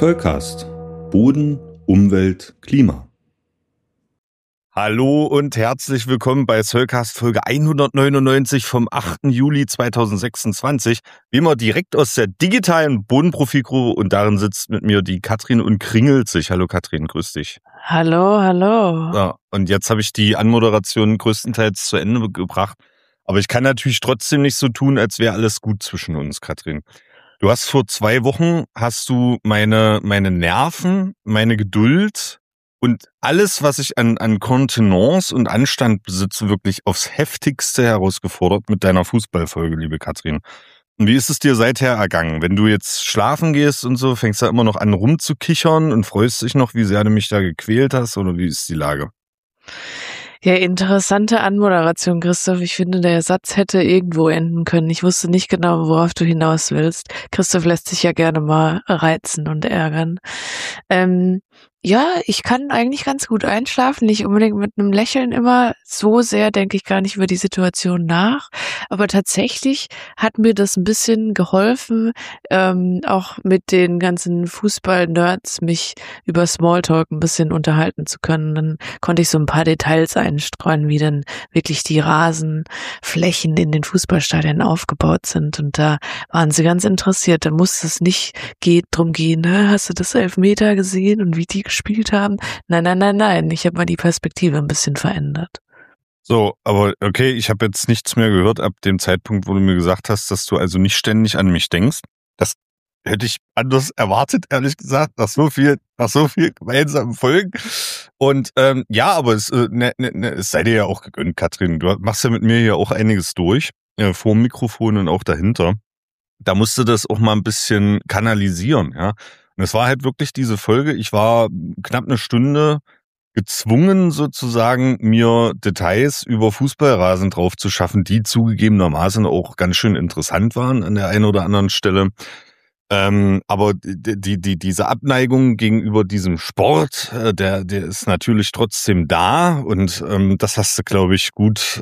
Zollcast. Boden, Umwelt, Klima. Hallo und herzlich willkommen bei Zollcast Folge 199 vom 8. Juli 2026. Wie immer direkt aus der digitalen Bodenprofi-Crew und darin sitzt mit mir die Katrin und kringelt sich. Hallo Katrin, grüß dich. Hallo, hallo. Ja, und jetzt habe ich die Anmoderation größtenteils zu Ende gebracht. Aber ich kann natürlich trotzdem nicht so tun, als wäre alles gut zwischen uns, Katrin. Du hast vor 2 Wochen, meine Nerven, meine Geduld und alles, was ich an Kontenance und Anstand besitze, wirklich aufs Heftigste herausgefordert mit deiner Fußballfolge, liebe Katrin. Und wie ist es dir seither ergangen? Wenn du jetzt schlafen gehst und so, fängst du immer noch an rumzukichern und freust dich noch, wie sehr du mich da gequält hast, oder wie ist die Lage? Ja, interessante Anmoderation, Christoph. Ich finde, der Satz hätte irgendwo enden können. Ich wusste nicht genau, worauf du hinaus willst. Christoph lässt sich ja gerne mal reizen und ärgern. Ja, ich kann eigentlich ganz gut einschlafen, nicht unbedingt mit einem Lächeln immer. So sehr denke ich gar nicht über die Situation nach. Aber tatsächlich hat mir das ein bisschen geholfen, auch mit den ganzen Fußball-Nerds mich über Smalltalk ein bisschen unterhalten zu können. Dann konnte ich so ein paar Details einstreuen, wie dann wirklich die Rasenflächen in den Fußballstadien aufgebaut sind. Und da waren sie ganz interessiert. Da musste es nicht drum gehen, ne? Hast du das Elfmeter gesehen und wie die gespielt haben? Nein. Ich habe mal die Perspektive ein bisschen verändert. So, aber okay, ich habe jetzt nichts mehr gehört ab dem Zeitpunkt, wo du mir gesagt hast, dass du also nicht ständig an mich denkst. Das hätte ich anders erwartet, ehrlich gesagt, nach so viel gemeinsamen Folgen. Und ja, aber es sei dir ja auch gegönnt, Katrin. Du machst ja mit mir hier auch einiges durch, vor dem Mikrofon und auch dahinter. Da musst du das auch mal ein bisschen kanalisieren, ja. Und es war halt wirklich diese Folge, ich war knapp eine Stunde gezwungen sozusagen, mir Details über Fußballrasen drauf zu schaffen, die zugegebenermaßen auch ganz schön interessant waren an der einen oder anderen Stelle. Aber diese Abneigung gegenüber diesem Sport, der ist natürlich trotzdem da und das hast du, glaube ich, gut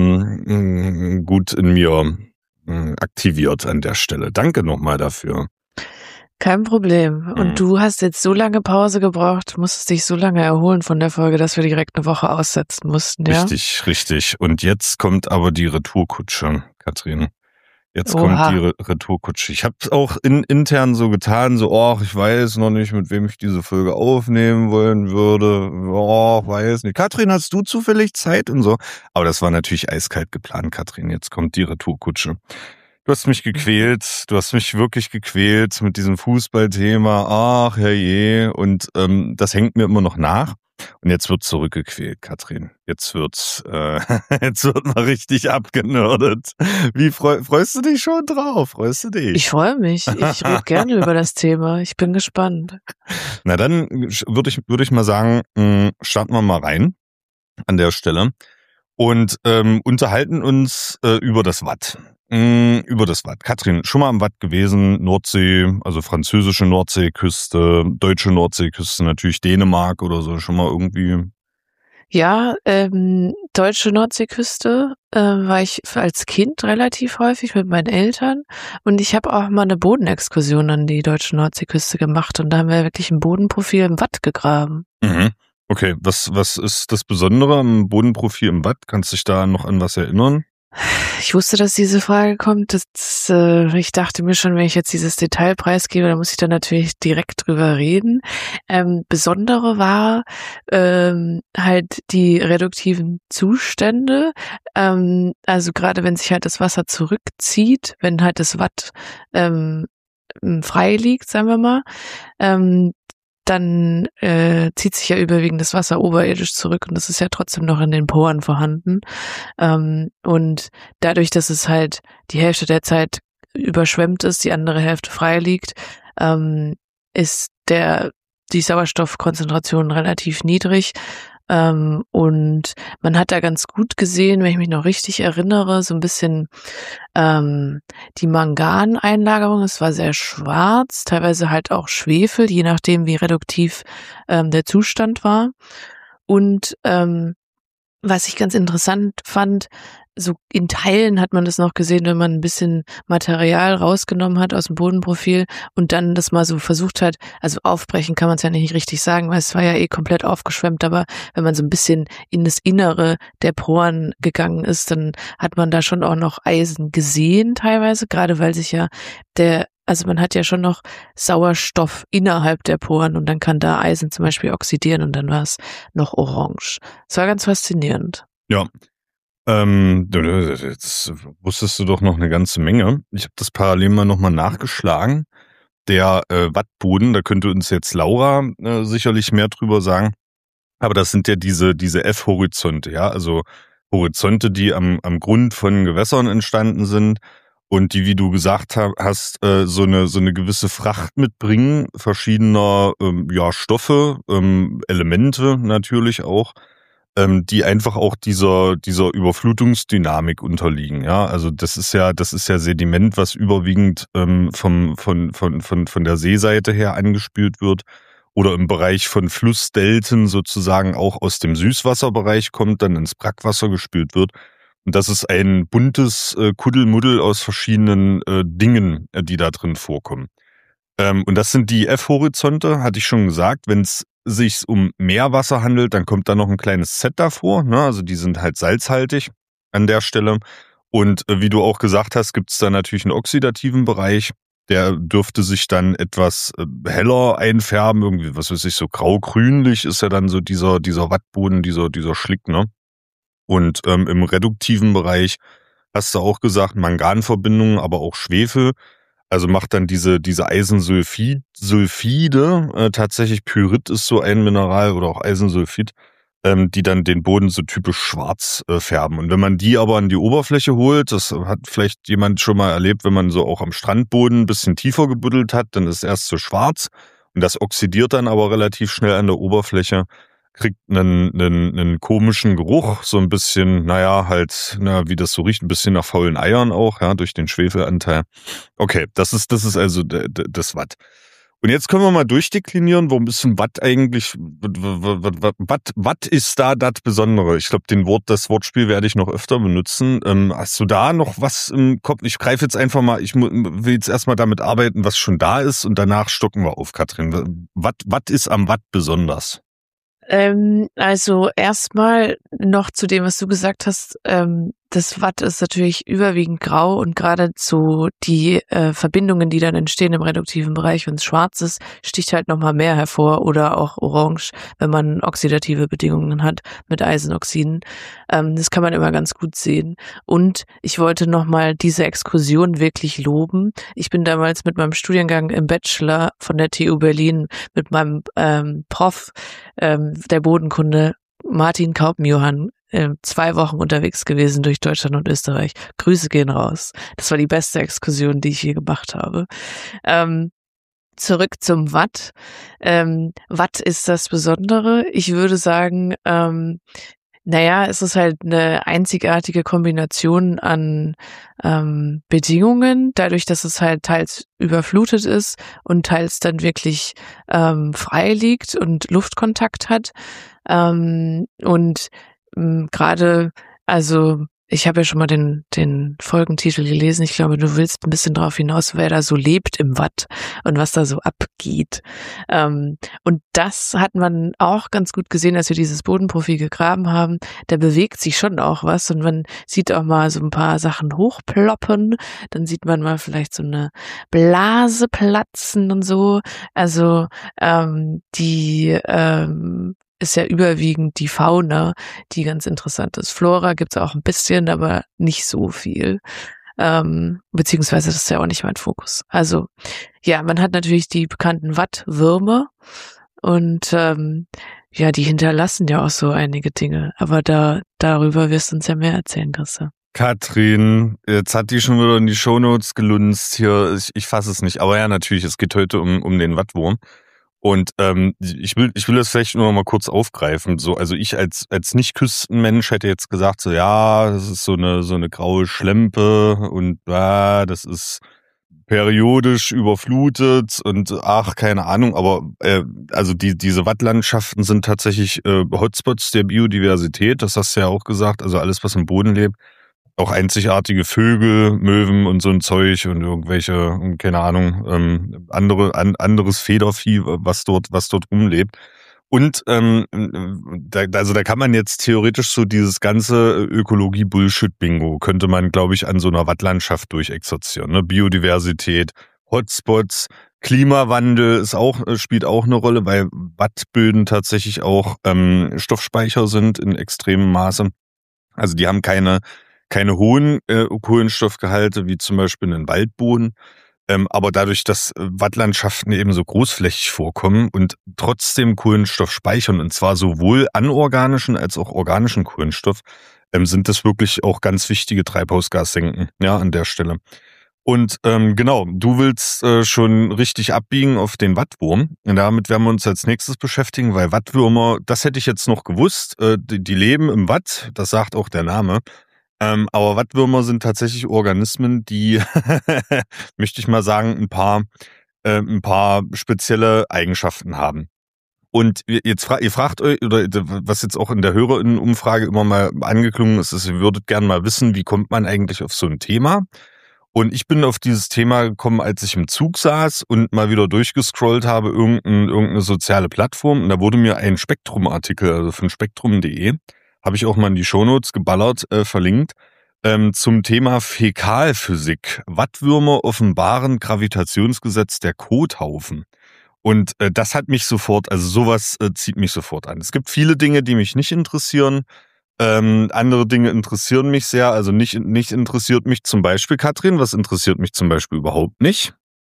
in mir aktiviert an der Stelle. Danke nochmal dafür. Kein Problem. Und du hast jetzt so lange Pause gebraucht, musstest dich so lange erholen von der Folge, dass wir direkt eine Woche aussetzen mussten, ja? Richtig. Und jetzt kommt aber die Retourkutsche, Katrin. Jetzt kommt die Retourkutsche. Ich habe es auch intern so getan, ich weiß noch nicht, mit wem ich diese Folge aufnehmen wollen würde. Weiß nicht. Katrin, hast du zufällig Zeit und so? Aber das war natürlich eiskalt geplant, Katrin. Jetzt kommt die Retourkutsche. Du hast mich gequält, du hast mich wirklich gequält mit diesem Fußballthema. Ach, herrje. Und das hängt mir immer noch nach. Und jetzt wird zurückgequält, Katrin. Jetzt wird mal richtig abgenördet. Wie freust du dich schon drauf? Freust du dich? Ich freue mich. Ich rede gerne über das Thema. Ich bin gespannt. Na dann würde ich mal sagen, starten wir mal rein an der Stelle und unterhalten uns über das Watt. Katrin, schon mal am Watt gewesen, Nordsee, also französische Nordseeküste, deutsche Nordseeküste, natürlich Dänemark oder so, schon mal irgendwie? Ja, deutsche Nordseeküste war ich als Kind relativ häufig mit meinen Eltern und ich habe auch mal eine Bodenexkursion an die deutsche Nordseeküste gemacht und da haben wir wirklich ein Bodenprofil im Watt gegraben. Mhm. Okay, was ist das Besondere am Bodenprofil im Watt? Kannst du dich da noch an was erinnern? Ich wusste, dass diese Frage kommt. Ich dachte mir schon, wenn ich jetzt dieses Detail preisgebe, dann muss ich da natürlich direkt drüber reden. Besondere war halt die reduktiven Zustände. Also gerade wenn sich halt das Wasser zurückzieht, wenn halt das Watt frei liegt, sagen wir mal, dann zieht sich ja überwiegend das Wasser oberirdisch zurück und das ist ja trotzdem noch in den Poren vorhanden. Und dadurch, dass es halt die Hälfte der Zeit überschwemmt ist, die andere Hälfte frei liegt, ist die Sauerstoffkonzentration relativ niedrig. Und man hat da ganz gut gesehen, wenn ich mich noch richtig erinnere, so ein bisschen die Manganeinlagerung. Es war sehr schwarz, teilweise halt auch Schwefel, je nachdem wie reduktiv der Zustand war. Und was ich ganz interessant fand, so in Teilen hat man das noch gesehen, wenn man ein bisschen Material rausgenommen hat aus dem Bodenprofil und dann das mal so versucht hat, also aufbrechen kann man es ja nicht richtig sagen, weil es war ja eh komplett aufgeschwemmt, aber wenn man so ein bisschen in das Innere der Poren gegangen ist, dann hat man da schon auch noch Eisen gesehen teilweise, gerade weil sich ja also man hat ja schon noch Sauerstoff innerhalb der Poren und dann kann da Eisen zum Beispiel oxidieren und dann war es noch orange. Es war ganz faszinierend. Ja. Jetzt wusstest du doch noch eine ganze Menge. Ich habe das parallel mal nochmal nachgeschlagen. Der Wattboden, da könnte uns jetzt Laura sicherlich mehr drüber sagen. Aber das sind ja diese F-Horizonte, ja, also Horizonte, die am Grund von Gewässern entstanden sind und die, wie du gesagt hast, so eine gewisse Fracht mitbringen, verschiedener Stoffe, Elemente natürlich auch, die einfach auch dieser Überflutungsdynamik unterliegen, ja. Also das ist ja Sediment, was überwiegend von der Seeseite her angespült wird oder im Bereich von Flussdelten sozusagen auch aus dem Süßwasserbereich kommt, dann ins Brackwasser gespült wird. Und das ist ein buntes Kuddelmuddel aus verschiedenen Dingen, die da drin vorkommen. Und das sind die F-Horizonte, hatte ich schon gesagt. Wenn es sich um Meerwasser handelt, dann kommt da noch ein kleines Z davor, ne? Also die sind halt salzhaltig an der Stelle. Und wie du auch gesagt hast, gibt es da natürlich einen oxidativen Bereich. Der dürfte sich dann etwas heller einfärben, irgendwie, was weiß ich, so grau-grünlich ist ja dann so dieser Wattboden, dieser Schlick, ne? Und im reduktiven Bereich hast du auch gesagt, Manganverbindungen, aber auch Schwefel. Also macht dann diese Eisensulfide, tatsächlich Pyrit ist so ein Mineral oder auch Eisensulfid, die dann den Boden so typisch schwarz färben. Und wenn man die aber an die Oberfläche holt, das hat vielleicht jemand schon mal erlebt, wenn man so auch am Strandboden ein bisschen tiefer gebuddelt hat, dann ist erst so schwarz und das oxidiert dann aber relativ schnell an der Oberfläche, kriegt einen komischen Geruch, so ein bisschen, wie das so riecht, ein bisschen nach faulen Eiern auch, ja, durch den Schwefelanteil. Okay, das ist also das Watt. Und jetzt können wir mal durchdeklinieren, warum ist ein Watt eigentlich, Watt ist da das Besondere? Ich glaube, das Wortspiel werde ich noch öfter benutzen. Hast du da noch was im Kopf? Ich greife jetzt einfach mal, ich will jetzt erstmal damit arbeiten, was schon da ist und danach stocken wir auf, Katrin. Watt ist am Watt besonders? Also erstmal noch zu dem, was du gesagt hast, das Watt ist natürlich überwiegend grau und geradezu die Verbindungen, die dann entstehen im reduktiven Bereich, wenn es schwarz ist, sticht halt nochmal mehr hervor oder auch orange, wenn man oxidative Bedingungen hat mit Eisenoxiden. Das kann man immer ganz gut sehen. Und ich wollte nochmal diese Exkursion wirklich loben. Ich bin damals mit meinem Studiengang im Bachelor von der TU Berlin mit meinem Prof der Bodenkunde Martin Kaupenjohann 2 Wochen unterwegs gewesen durch Deutschland und Österreich. Grüße gehen raus. Das war die beste Exkursion, die ich je gemacht habe. Zurück zum Watt. Watt ist das Besondere. Ich würde sagen, es ist halt eine einzigartige Kombination an Bedingungen, dadurch, dass es halt teils überflutet ist und teils dann wirklich frei liegt und Luftkontakt hat. Gerade, also ich habe ja schon mal den Folgentitel gelesen. Ich glaube, du willst ein bisschen drauf hinaus, wer da so lebt im Watt und was da so abgeht. Und das hat man auch ganz gut gesehen, als wir dieses Bodenprofil gegraben haben. Da bewegt sich schon auch was und man sieht auch mal so ein paar Sachen hochploppen. Dann sieht man mal vielleicht so eine Blase platzen und so. Also die ist ja überwiegend die Fauna, die ganz interessant ist. Flora gibt's auch ein bisschen, aber nicht so viel. Beziehungsweise das ist ja auch nicht mein Fokus. Also ja, man hat natürlich die bekannten Wattwürmer und die hinterlassen ja auch so einige Dinge. Aber darüber wirst du uns ja mehr erzählen, Christa. Katrin, jetzt hat die schon wieder in die Shownotes gelunzt hier. Ich fasse es nicht. Aber ja, natürlich, es geht heute um den Wattwurm. Und ich will das vielleicht nur noch mal kurz aufgreifen. So, also ich als Nicht-Küstenmensch hätte jetzt gesagt, so ja, das ist so eine graue Schlempe und das ist periodisch überflutet und keine Ahnung, aber also diese Wattlandschaften sind tatsächlich Hotspots der Biodiversität, das hast du ja auch gesagt, also alles, was im Boden lebt, auch einzigartige Vögel, Möwen und so ein Zeug und irgendwelche, keine Ahnung, anderes Federvieh, was dort rumlebt. Und da kann man jetzt theoretisch so dieses ganze Ökologie-Bullshit-Bingo könnte man, glaube ich, an so einer Wattlandschaft durchexerzieren. Ne? Biodiversität, Hotspots, Klimawandel spielt auch eine Rolle, weil Wattböden tatsächlich auch Stoffspeicher sind in extremem Maße. Also die haben keine hohen Kohlenstoffgehalte wie zum Beispiel ein Waldboden. Aber dadurch, dass Wattlandschaften eben so großflächig vorkommen und trotzdem Kohlenstoff speichern, und zwar sowohl anorganischen als auch organischen Kohlenstoff, sind das wirklich auch ganz wichtige Treibhausgassenken, ja, an der Stelle. Und genau, du willst schon richtig abbiegen auf den Wattwurm. Und damit werden wir uns als nächstes beschäftigen, weil Wattwürmer, das hätte ich jetzt noch gewusst, die leben im Watt, das sagt auch der Name. Aber Wattwürmer sind tatsächlich Organismen, die, möchte ich mal sagen, ein paar spezielle Eigenschaften haben. Und ihr fragt euch, oder was jetzt auch in der Hörerinnenumfrage immer mal angeklungen ist, ihr würdet gerne mal wissen, wie kommt man eigentlich auf so ein Thema? Und ich bin auf dieses Thema gekommen, als ich im Zug saß und mal wieder durchgescrollt habe, irgendeine soziale Plattform. Und da wurde mir ein Spektrum-Artikel, also von spektrum.de, habe ich auch mal in die Shownotes geballert, verlinkt, zum Thema Fäkalphysik. Wattwürmer offenbaren Gravitationsgesetz der Kothaufen. Und das hat mich sofort, also sowas zieht mich sofort an. Es gibt viele Dinge, die mich nicht interessieren. Andere Dinge interessieren mich sehr. Also nicht interessiert mich zum Beispiel, Katrin, was interessiert mich zum Beispiel überhaupt nicht?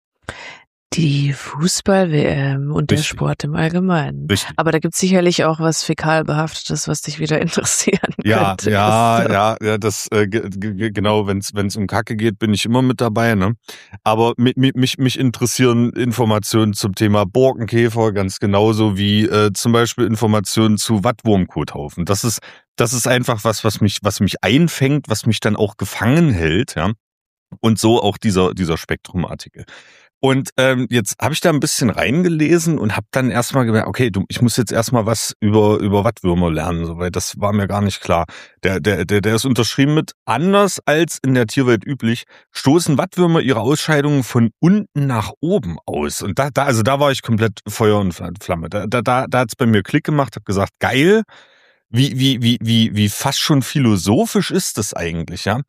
Die Fußball-WM und der Richtig. Sport im Allgemeinen. Richtig. Aber da gibt es sicherlich auch was Fäkalbehaftetes, was dich wieder interessieren könnte. Ja, das genau, wenn's um Kacke geht, bin ich immer mit dabei, ne? Aber mich interessieren Informationen zum Thema Borkenkäfer ganz genauso wie zum Beispiel Informationen zu Wattwurmkothaufen. Das ist einfach was mich einfängt, was mich dann auch gefangen hält, ja. Und so auch dieser Spektrum-Artikel. Und jetzt habe ich da ein bisschen reingelesen und habe dann erstmal gemerkt, okay, ich muss jetzt erstmal was über Wattwürmer lernen, so, weil das war mir gar nicht klar. Der ist unterschrieben mit: Anders als in der Tierwelt üblich, stoßen Wattwürmer ihre Ausscheidungen von unten nach oben aus. Und da war ich komplett Feuer und Flamme. Da hat's bei mir Klick gemacht, habe gesagt, geil, wie fast schon philosophisch ist das eigentlich, ja?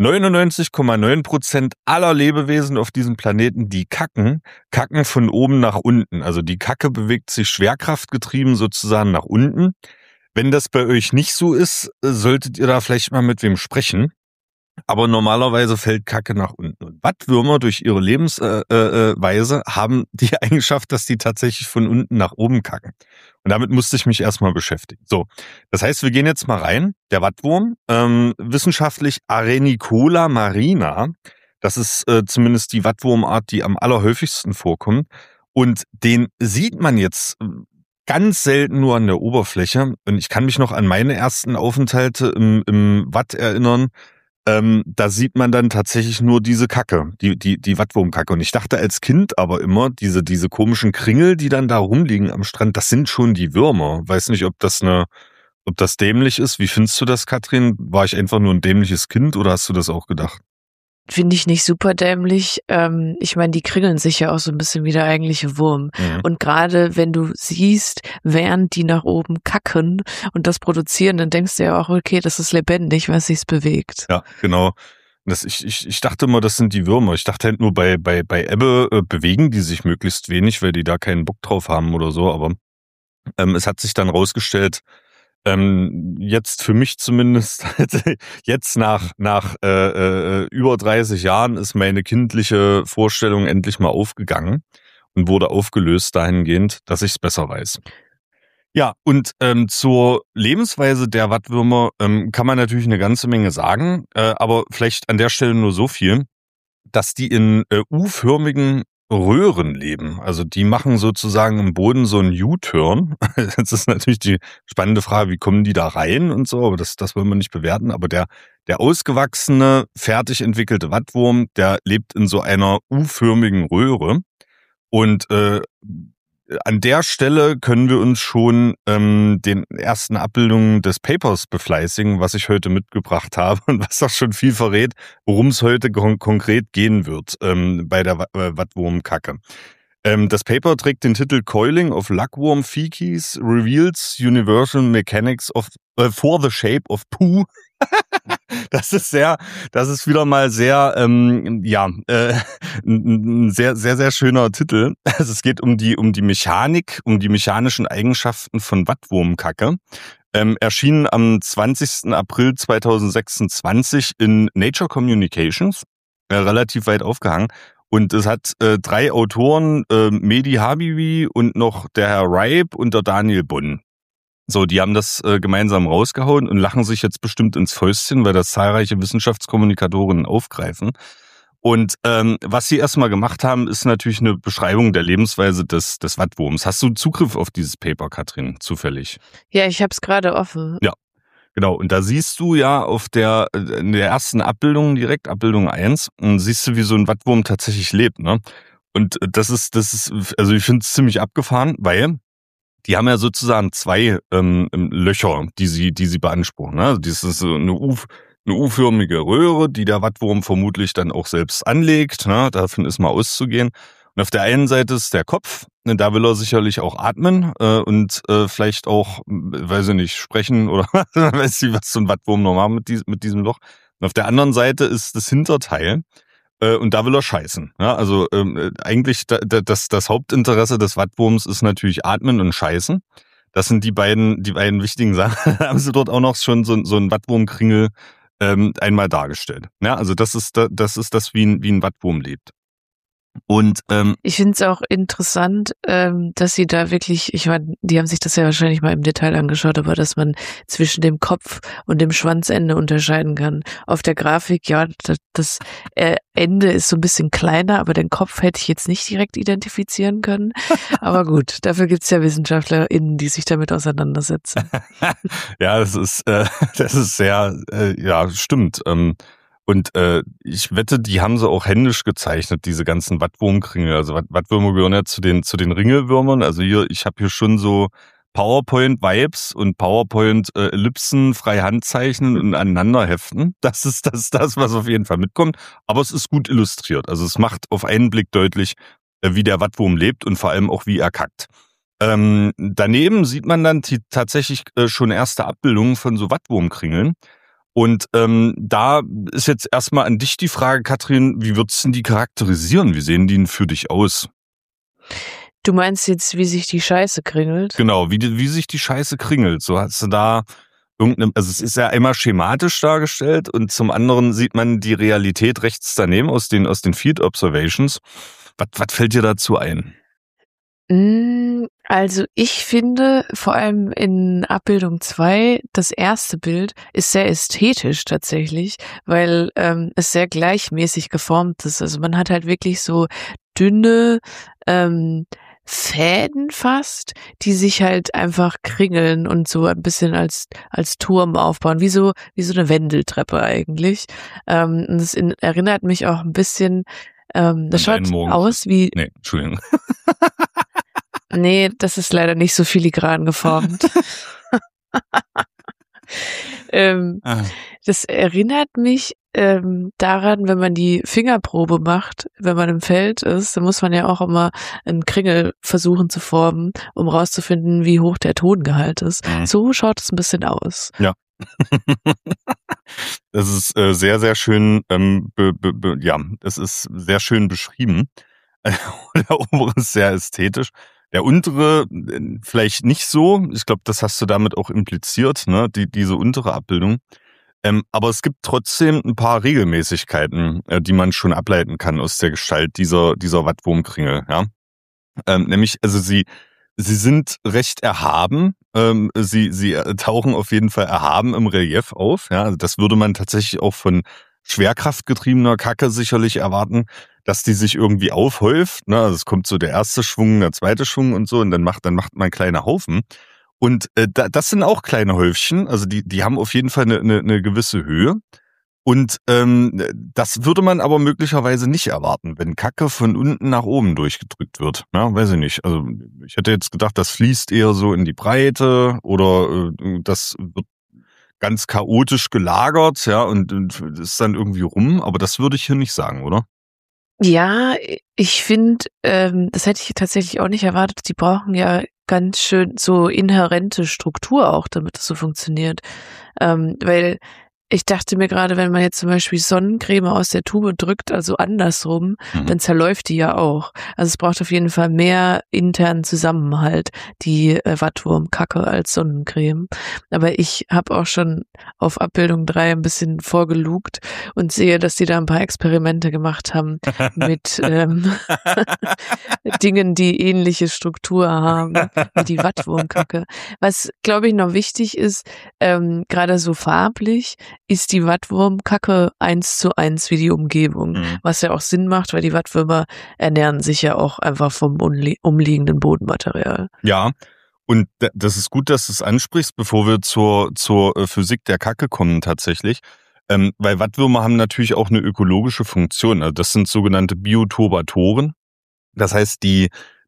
99,9% aller Lebewesen auf diesem Planeten, die kacken von oben nach unten. Also die Kacke bewegt sich schwerkraftgetrieben sozusagen nach unten. Wenn das bei euch nicht so ist, solltet ihr da vielleicht mal mit wem sprechen. Aber normalerweise fällt Kacke nach unten. Und Wattwürmer durch ihre Lebensweise haben die Eigenschaft, dass die tatsächlich von unten nach oben kacken. Und damit musste ich mich erstmal beschäftigen. So, das heißt, wir gehen jetzt mal rein. Der Wattwurm, wissenschaftlich Arenicola marina, das ist zumindest die Wattwurmart, die am allerhäufigsten vorkommt. Und den sieht man jetzt ganz selten nur an der Oberfläche. Und ich kann mich noch an meine ersten Aufenthalte im Watt erinnern. Da sieht man dann tatsächlich nur diese Kacke, die Wattwurmkacke. Und ich dachte als Kind aber immer, diese komischen Kringel, die dann da rumliegen am Strand, das sind schon die Würmer. Weiß nicht, ob das dämlich ist. Wie findest du das, Katrin? War ich einfach nur ein dämliches Kind oder hast du das auch gedacht? Finde ich nicht super dämlich. Ich meine, die kringeln sich ja auch so ein bisschen wie der eigentliche Wurm. Mhm. Und gerade wenn du siehst, während die nach oben kacken und das produzieren, dann denkst du ja auch, okay, das ist lebendig, weil es sich bewegt. Ja, genau. Ich dachte immer, das sind die Würmer. Ich dachte halt nur, bei Ebbe bewegen die sich möglichst wenig, weil die da keinen Bock drauf haben oder so. Aber es hat sich dann rausgestellt, jetzt für mich zumindest, jetzt nach über 30 Jahren ist meine kindliche Vorstellung endlich mal aufgegangen und wurde aufgelöst dahingehend, dass ich es besser weiß. Ja, und zur Lebensweise der Wattwürmer kann man natürlich eine ganze Menge sagen, aber vielleicht an der Stelle nur so viel, dass die in U-förmigen Röhren leben. Also die machen sozusagen im Boden so einen U-Turn. Das ist natürlich die spannende Frage, wie kommen die da rein und so, aber das wollen wir nicht bewerten. Aber der ausgewachsene, fertig entwickelte Wattwurm, der lebt in so einer U-förmigen Röhre und an der Stelle können wir uns schon den ersten Abbildungen des Papers befleißigen, was ich heute mitgebracht habe und was auch schon viel verrät, worum es heute konkret gehen wird bei der Wattwurmkacke. Das Paper trägt den Titel Coiling of Luckworm Feces Reveals Universal Mechanics for the Shape of Poo. Das ist wieder mal sehr, ein sehr, sehr, sehr schöner Titel. Also es geht um die Mechanik, um die mechanischen Eigenschaften von Wattwurmkacke. Erschienen am 20. April 2026 in Nature Communications, relativ weit aufgehangen. Und es hat 3 Autoren, Mehdi Habibi und noch der Herr Reib und der Daniel Bonn. So, die haben das gemeinsam rausgehauen und lachen sich jetzt bestimmt ins Fäustchen, weil das zahlreiche Wissenschaftskommunikatorinnen aufgreifen. Und was sie erstmal gemacht haben, ist natürlich eine Beschreibung der Lebensweise des Wattwurms. Hast du Zugriff auf dieses Paper, Katrin, zufällig? Ja, ich habe es gerade offen. Ja, genau. Und da siehst du ja in der ersten Abbildung direkt, Abbildung 1, siehst du, wie so ein Wattwurm tatsächlich lebt, ne? Und das ist, also ich finde es ziemlich abgefahren, weil die haben ja sozusagen 2 Löcher, die sie beanspruchen. Ne? Das ist so eine U-förmige Röhre, die der Wattwurm vermutlich dann auch selbst anlegt. Ne? Davon ist mal auszugehen. Und auf der einen Seite ist der Kopf. Ne? Da will er sicherlich auch atmen und vielleicht auch, weiß ich nicht, sprechen oder weiß nicht, was so ein Wattwurm normal mit diesem Loch. Und auf der anderen Seite ist das Hinterteil. Und da will er scheißen. Ja, also eigentlich das Hauptinteresse des Wattwurms ist natürlich Atmen und Scheißen. Das sind die beiden wichtigen Sachen. Da haben sie dort auch noch schon so ein Wattwurmkringel einmal dargestellt. Ja, also das ist das, wie ein Wattwurm lebt. Und ich finde es auch interessant, dass sie da wirklich, ich meine, die haben sich das ja wahrscheinlich mal im Detail angeschaut, aber dass man zwischen dem Kopf und dem Schwanzende unterscheiden kann. Auf der Grafik, ja, das Ende ist so ein bisschen kleiner, aber den Kopf hätte ich jetzt nicht direkt identifizieren können. Aber gut, dafür gibt's ja WissenschaftlerInnen, die sich damit auseinandersetzen. Ja, das ist sehr, ja, stimmt. Und ich wette, die haben sie auch händisch gezeichnet, diese ganzen Wattwurmkringel. Also Wattwürmer gehören ja zu den Ringelwürmern. Also ich habe hier schon so PowerPoint-Vibes und PowerPoint-Ellipsen, Freihandzeichnen und aneinander heften. Das ist das, was auf jeden Fall mitkommt. Aber es ist gut illustriert. Also es macht auf einen Blick deutlich, wie der Wattwurm lebt und vor allem auch, wie er kackt. Daneben sieht man dann tatsächlich schon erste Abbildungen von so Wattwurmkringeln. Und da ist jetzt erstmal an dich die Frage, Katrin, wie würdest du die charakterisieren? Wie sehen die denn für dich aus? Du meinst jetzt, wie sich die Scheiße kringelt? Genau, wie sich die Scheiße kringelt. So hast du da also es ist ja einmal schematisch dargestellt und zum anderen sieht man die Realität rechts daneben aus den Field Observations. Was fällt dir dazu ein? Also ich finde, vor allem in Abbildung 2, das erste Bild ist sehr ästhetisch tatsächlich, weil es sehr gleichmäßig geformt ist. Also man hat halt wirklich so dünne Fäden fast, die sich halt einfach kringeln und so ein bisschen als Turm aufbauen, wie so eine Wendeltreppe eigentlich. Und das erinnert mich auch ein bisschen, das schaut aus wie... Nee, Entschuldigung. Nee, das ist leider nicht so filigran geformt. Das erinnert mich daran, wenn man die Fingerprobe macht, wenn man im Feld ist, dann muss man ja auch immer einen Kringel versuchen zu formen, um rauszufinden, wie hoch der Tongehalt ist. So schaut es ein bisschen aus. Ja. Das ist sehr, sehr schön, ja, es ist sehr schön beschrieben. Der obere ist sehr ästhetisch. Der untere vielleicht nicht so. Ich glaube, das hast du damit auch impliziert, ne? Diese untere Abbildung. Aber es gibt trotzdem ein paar Regelmäßigkeiten, die man schon ableiten kann aus der Gestalt dieser Wattwurmkringel. Ja? Nämlich, also sie sind recht erhaben. Sie tauchen auf jeden Fall erhaben im Relief auf. Ja? Also das würde man tatsächlich auch von schwerkraftgetriebener Kacke sicherlich erwarten, dass die sich irgendwie aufhäuft. Ne? Also es kommt so der erste Schwung, der zweite Schwung und so und dann macht man kleine Haufen. Und das sind auch kleine Häufchen, also die haben auf jeden Fall eine gewisse Höhe. Und das würde man aber möglicherweise nicht erwarten, wenn Kacke von unten nach oben durchgedrückt wird. Ja, weiß ich nicht. Also ich hätte jetzt gedacht, das fließt eher so in die Breite oder das wird ganz chaotisch gelagert, ja, und ist dann irgendwie rum. Aber das würde ich hier nicht sagen, oder? Ja, ich finde, das hätte ich tatsächlich auch nicht erwartet. Die brauchen ja ganz schön so inhärente Struktur auch, damit das so funktioniert. Weil ich dachte mir gerade, wenn man jetzt zum Beispiel Sonnencreme aus der Tube drückt, also andersrum, dann zerläuft die ja auch. Also es braucht auf jeden Fall mehr internen Zusammenhalt, die Wattwurmkacke als Sonnencreme. Aber ich habe auch schon auf Abbildung 3 ein bisschen vorgelugt und sehe, dass die da ein paar Experimente gemacht haben mit Dingen, die ähnliche Struktur haben wie die Wattwurmkacke. Was, glaube ich, noch wichtig ist, gerade so farblich, ist die Wattwurmkacke 1:1 wie die Umgebung. Was ja auch Sinn macht, weil die Wattwürmer ernähren sich ja auch einfach vom umliegenden Bodenmaterial. Ja, und das ist gut, dass du es ansprichst, bevor wir zur Physik der Kacke kommen tatsächlich. Weil Wattwürmer haben natürlich auch eine ökologische Funktion. Also das sind sogenannte Biotopatoren. Das heißt, die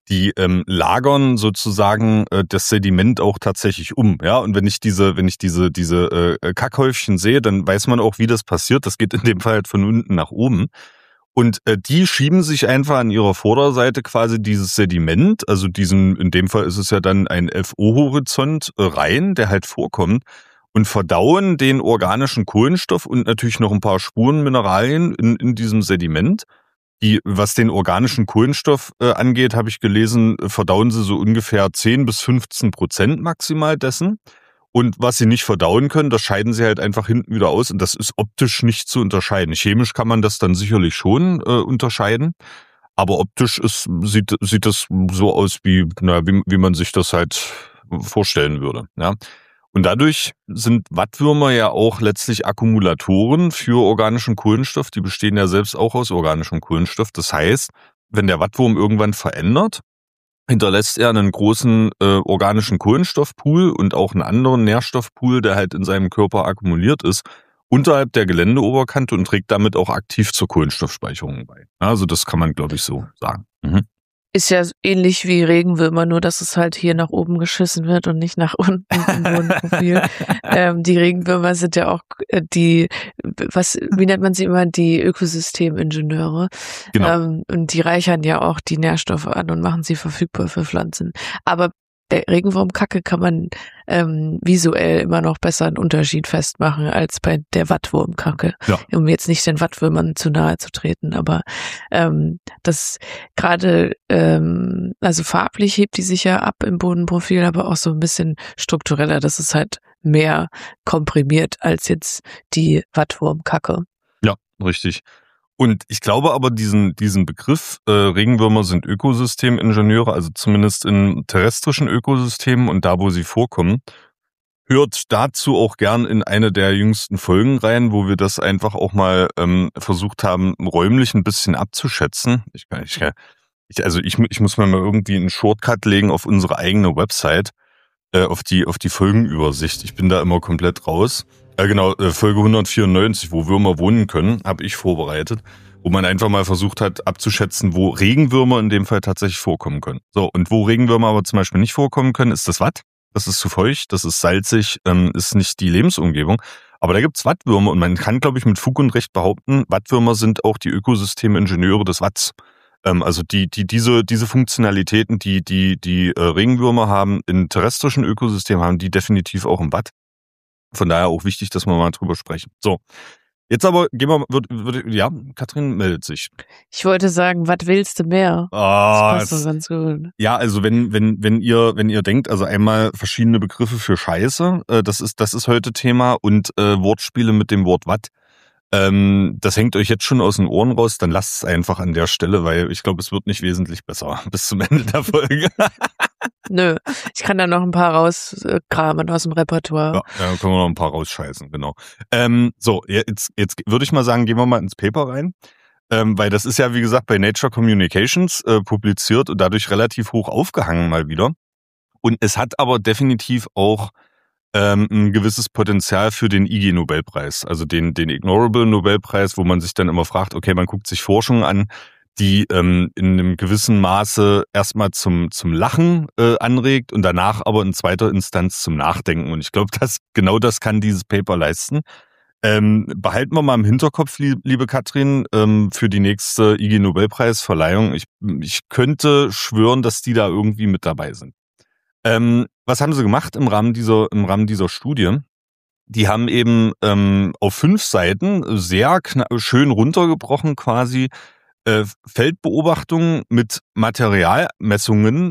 lagern sozusagen das Sediment auch tatsächlich um, ja. Und wenn ich diese Kackhäufchen sehe, dann weiß man auch, wie das passiert. Das geht in dem Fall halt von unten nach oben. Und die schieben sich einfach an ihrer Vorderseite quasi dieses Sediment, also in dem Fall ist es ja dann ein FO-Horizont rein, der halt vorkommt, und verdauen den organischen Kohlenstoff und natürlich noch ein paar Spurenmineralien in diesem Sediment. Was den organischen Kohlenstoff angeht, habe ich gelesen, verdauen sie so ungefähr 10-15% maximal dessen. Und was sie nicht verdauen können, das scheiden sie halt einfach hinten wieder aus. Und das ist optisch nicht zu unterscheiden. Chemisch kann man das dann sicherlich schon unterscheiden. Aber optisch sieht das so aus, wie man sich das halt vorstellen würde. Ja. Und dadurch sind Wattwürmer ja auch letztlich Akkumulatoren für organischen Kohlenstoff. Die bestehen ja selbst auch aus organischem Kohlenstoff. Das heißt, wenn der Wattwurm irgendwann verändert, hinterlässt er einen großen organischen Kohlenstoffpool und auch einen anderen Nährstoffpool, der halt in seinem Körper akkumuliert ist, unterhalb der Geländeoberkante und trägt damit auch aktiv zur Kohlenstoffspeicherung bei. Also das kann man, glaube ich, so sagen. Ist ja ähnlich wie Regenwürmer, nur dass es halt hier nach oben geschissen wird und nicht nach unten im Bodenprofil. Die Regenwürmer sind ja auch wie nennt man sie immer, die Ökosystemingenieure. Genau. Und die reichern ja auch die Nährstoffe an und machen sie verfügbar für Pflanzen. Aber der Regenwurmkacke kann man visuell immer noch besser einen Unterschied festmachen als bei der Wattwurmkacke. Ja. Um jetzt nicht den Wattwürmern zu nahe zu treten, aber das gerade, also farblich hebt die sich ja ab im Bodenprofil, aber auch so ein bisschen struktureller. Das ist halt mehr komprimiert als jetzt die Wattwurmkacke. Ja, richtig. Und ich glaube aber, diesen Begriff, Regenwürmer sind Ökosystemingenieure, also zumindest in terrestrischen Ökosystemen und da, wo sie vorkommen, hört dazu auch gern in eine der jüngsten Folgen rein, wo wir das einfach auch mal versucht haben, räumlich ein bisschen abzuschätzen. Ich muss mir mal irgendwie einen Shortcut legen auf unsere eigene Website, auf die Folgenübersicht. Ich bin da immer komplett raus. Genau, Folge 194, wo Würmer wohnen können, habe ich vorbereitet, wo man einfach mal versucht hat abzuschätzen, wo Regenwürmer in dem Fall tatsächlich vorkommen können. So, und wo Regenwürmer aber zum Beispiel nicht vorkommen können, ist das Watt. Das ist zu feucht, das ist salzig, ist nicht die Lebensumgebung. Aber da gibt's Wattwürmer und man kann, glaube ich, mit Fug und Recht behaupten, Wattwürmer sind auch die Ökosystemingenieure des Watts. Also diese Funktionalitäten, die Regenwürmer haben in terrestrischen Ökosystemen, haben die definitiv auch im Watt. Von daher auch wichtig, dass wir mal drüber sprechen. So, jetzt aber gehen wir, ja, Katrin meldet sich. Ich wollte sagen, was willst du mehr? Das passt doch ganz gut. Ja, also wenn ihr denkt, also einmal verschiedene Begriffe für Scheiße, das ist heute Thema und Wortspiele mit dem Wort Watt. Das hängt euch jetzt schon aus den Ohren raus, dann lasst es einfach an der Stelle, weil ich glaube, es wird nicht wesentlich besser bis zum Ende der Folge. Nö, ich kann da noch ein paar rauskramen aus dem Repertoire. Ja, dann können wir noch ein paar rausscheißen, genau. So, jetzt würde ich mal sagen, gehen wir mal ins Paper rein. Weil das ist ja, wie gesagt, bei Nature Communications publiziert und dadurch relativ hoch aufgehangen mal wieder. Und es hat aber definitiv auch ein gewisses Potenzial für den IG-Nobelpreis, also den Ignorable-Nobelpreis, wo man sich dann immer fragt, okay, man guckt sich Forschung an, die in einem gewissen Maße erstmal zum Lachen anregt und danach aber in zweiter Instanz zum Nachdenken. Und ich glaube, genau das kann dieses Paper leisten. Behalten wir mal im Hinterkopf, liebe Katrin, für die nächste IG-Nobelpreisverleihung. Ich könnte schwören, dass die da irgendwie mit dabei sind. Was haben sie gemacht im Rahmen dieser Studie? Die haben eben auf 5 Seiten sehr schön runtergebrochen quasi Feldbeobachtungen mit Materialmessungen,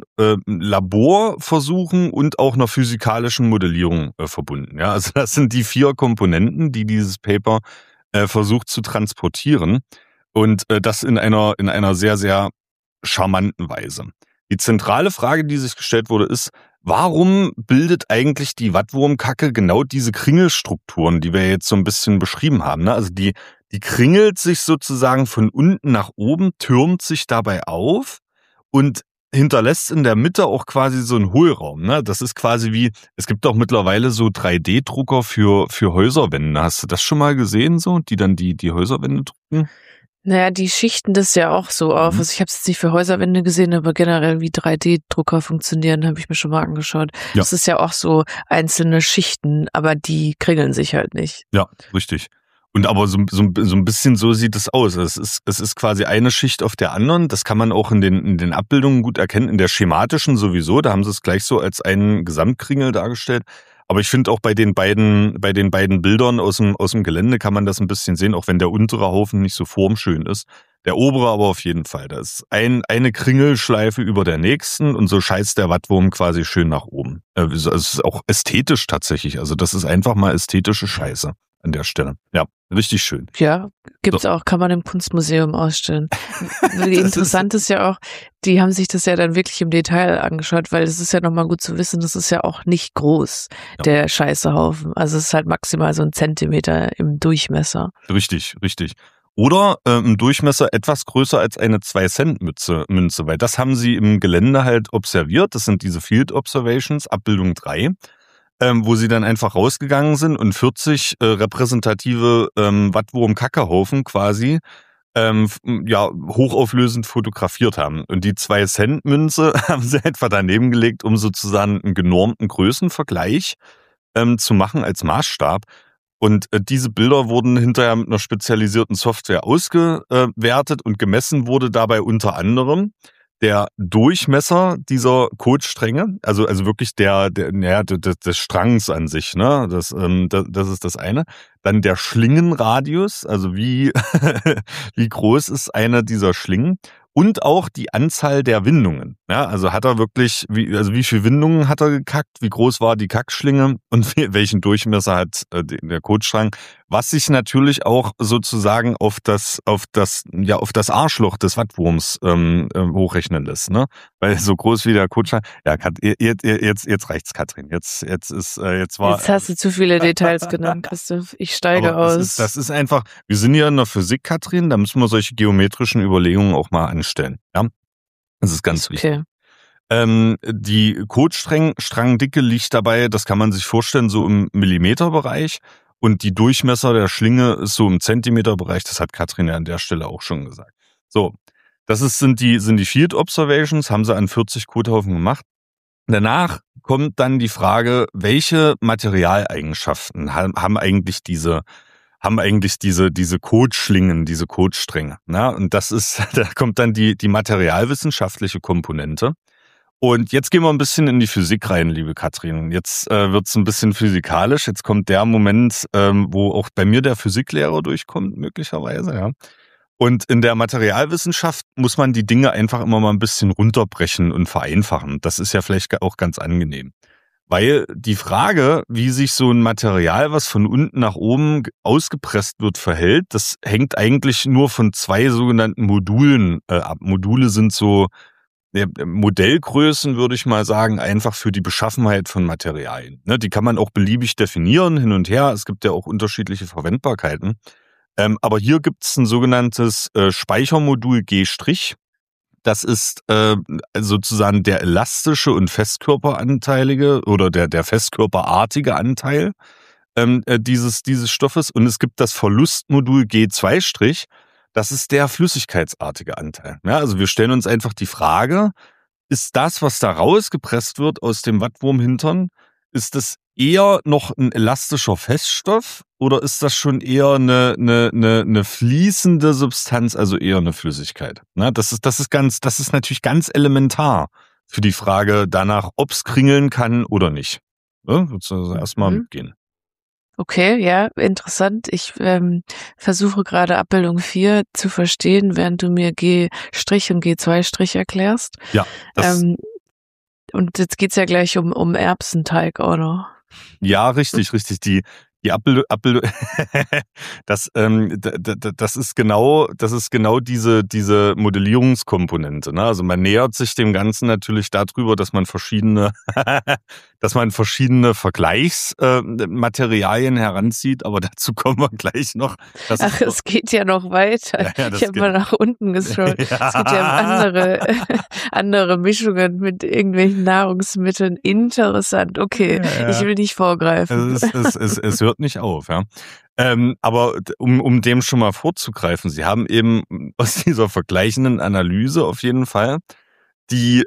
Laborversuchen und auch einer physikalischen Modellierung verbunden. Ja, also das sind die 4 Komponenten, die dieses Paper versucht zu transportieren, und das in einer sehr, sehr charmanten Weise. Die zentrale Frage, die sich gestellt wurde, ist: Warum bildet eigentlich die Wattwurmkacke genau diese Kringelstrukturen, die wir jetzt so ein bisschen beschrieben haben? Ne? Also die kringelt sich sozusagen von unten nach oben, türmt sich dabei auf und hinterlässt in der Mitte auch quasi so einen Hohlraum. Ne? Das ist quasi wie, es gibt auch mittlerweile so 3D-Drucker für Häuserwände. Hast du das schon mal gesehen, so, die dann die Häuserwände drucken? Naja, die schichten das ja auch so auf. Also ich habe es jetzt nicht für Häuserwände gesehen, aber generell wie 3D-Drucker funktionieren, habe ich mir schon mal angeschaut. Ja. Das ist ja auch so einzelne Schichten, aber die kringeln sich halt nicht. Ja, richtig. Und aber so ein bisschen so sieht es aus. Es ist quasi eine Schicht auf der anderen. Das kann man auch in den Abbildungen gut erkennen. In der schematischen sowieso, da haben sie es gleich so als einen Gesamtkringel dargestellt. Aber ich finde auch bei den beiden Bildern aus dem Gelände kann man das ein bisschen sehen, auch wenn der untere Haufen nicht so formschön ist. Der obere aber auf jeden Fall. Da ist eine Kringelschleife über der nächsten und so scheißt der Wattwurm quasi schön nach oben. Es ist auch ästhetisch tatsächlich. Also das ist einfach mal ästhetische Scheiße an der Stelle. Ja, richtig schön. Ja, gibt's auch, kann man im Kunstmuseum ausstellen. Interessant ist ja auch, die haben sich das ja dann wirklich im Detail angeschaut, weil es ist ja nochmal gut zu wissen, das ist ja auch nicht groß, der Scheißehaufen. Also es ist halt maximal so 1 Zentimeter im Durchmesser. Richtig. Oder im Durchmesser etwas größer als eine 2-Cent-Münze, weil das haben sie im Gelände halt observiert. Das sind diese Field Observations, Abbildung 3. Wo sie dann einfach rausgegangen sind und 40 repräsentative Wattwurm-Kackehaufen quasi hochauflösend fotografiert haben. Und die 2-Cent-Münze haben sie einfach daneben gelegt, um sozusagen einen genormten Größenvergleich zu machen als Maßstab. Und diese Bilder wurden hinterher mit einer spezialisierten Software ausgewertet und gemessen wurde dabei unter anderem der Durchmesser dieser Codestränge, also wirklich des Strangs an sich, ne? Das ist das eine. Dann der Schlingenradius, also wie groß ist eine dieser Schlingen, und auch die Anzahl der Windungen. Ja, also hat er wirklich, wie viele Windungen hat er gekackt, wie groß war die Kackschlinge und welchen Durchmesser hat der Codestrang, was sich natürlich auch sozusagen auf das Arschloch des Wattwurms hochrechnen lässt, ne? Weil so groß wie der Codestrang, ja, jetzt reicht's, Katrin. Jetzt hast du zu viele Details genannt, Christoph. Ich steige aus. Das ist einfach, wir sind ja in der Physik, Katrin, da müssen wir solche geometrischen Überlegungen auch mal anstellen. Ja, das ist ganz wichtig. Die Codestrangdicke liegt dabei, das kann man sich vorstellen, so im Millimeterbereich, und die Durchmesser der Schlinge ist so im Zentimeterbereich. Das hat Katrin ja an der Stelle auch schon gesagt. So, sind die Field Observations, haben sie an 40 Codehaufen gemacht. Danach kommt dann die Frage, welche Materialeigenschaften haben eigentlich diese Codeschlingen, diese Codestränge. Na? Und da kommt dann die materialwissenschaftliche Komponente. Und jetzt gehen wir ein bisschen in die Physik rein, liebe Katrin. Jetzt wird's ein bisschen physikalisch. Jetzt kommt der Moment, wo auch bei mir der Physiklehrer durchkommt, möglicherweise, ja. Und in der Materialwissenschaft muss man die Dinge einfach immer mal ein bisschen runterbrechen und vereinfachen. Das ist ja vielleicht auch ganz angenehm. Weil die Frage, wie sich so ein Material, was von unten nach oben ausgepresst wird, verhält, das hängt eigentlich nur von 2 sogenannten Modulen ab. Module sind so Modellgrößen, würde ich mal sagen, einfach für die Beschaffenheit von Materialien. Ne, die kann man auch beliebig definieren, hin und her. Es gibt ja auch unterschiedliche Verwendbarkeiten. Aber hier gibt es ein sogenanntes Speichermodul G'. Das ist sozusagen der elastische und festkörperanteilige oder der festkörperartige Anteil dieses Stoffes. Und es gibt das Verlustmodul G2', das ist der flüssigkeitsartige Anteil. Ja, also wir stellen uns einfach die Frage, ist das, was da rausgepresst wird aus dem Wattwurmhintern, ist das eher noch ein elastischer Feststoff oder ist das schon eher eine fließende Substanz, also eher eine Flüssigkeit? Na, das ist natürlich ganz elementar für die Frage danach, ob es kringeln kann oder nicht. Ja, würdest du also erstmal mitgehen? Okay, ja, interessant. Ich versuche gerade Abbildung 4 zu verstehen, während du mir G' und G2' erklärst. Ja. Und jetzt geht's ja gleich um Erbsenteig auch noch. Ja, richtig. Die Abbildung, das ist genau diese Modellierungskomponente. Ne? Also man nähert sich dem Ganzen natürlich darüber, dass man verschiedene Vergleichsmaterialien heranzieht, aber dazu kommen wir gleich noch. Es geht ja noch weiter. Ja, ich habe mal nach unten geschaut. Ja. Es gibt ja andere Mischungen mit irgendwelchen Nahrungsmitteln. Interessant. Okay, ja. Ich will nicht vorgreifen. Es hört nicht auf, ja. Aber um dem schon mal vorzugreifen, Sie haben eben aus dieser vergleichenden Analyse auf jeden Fall den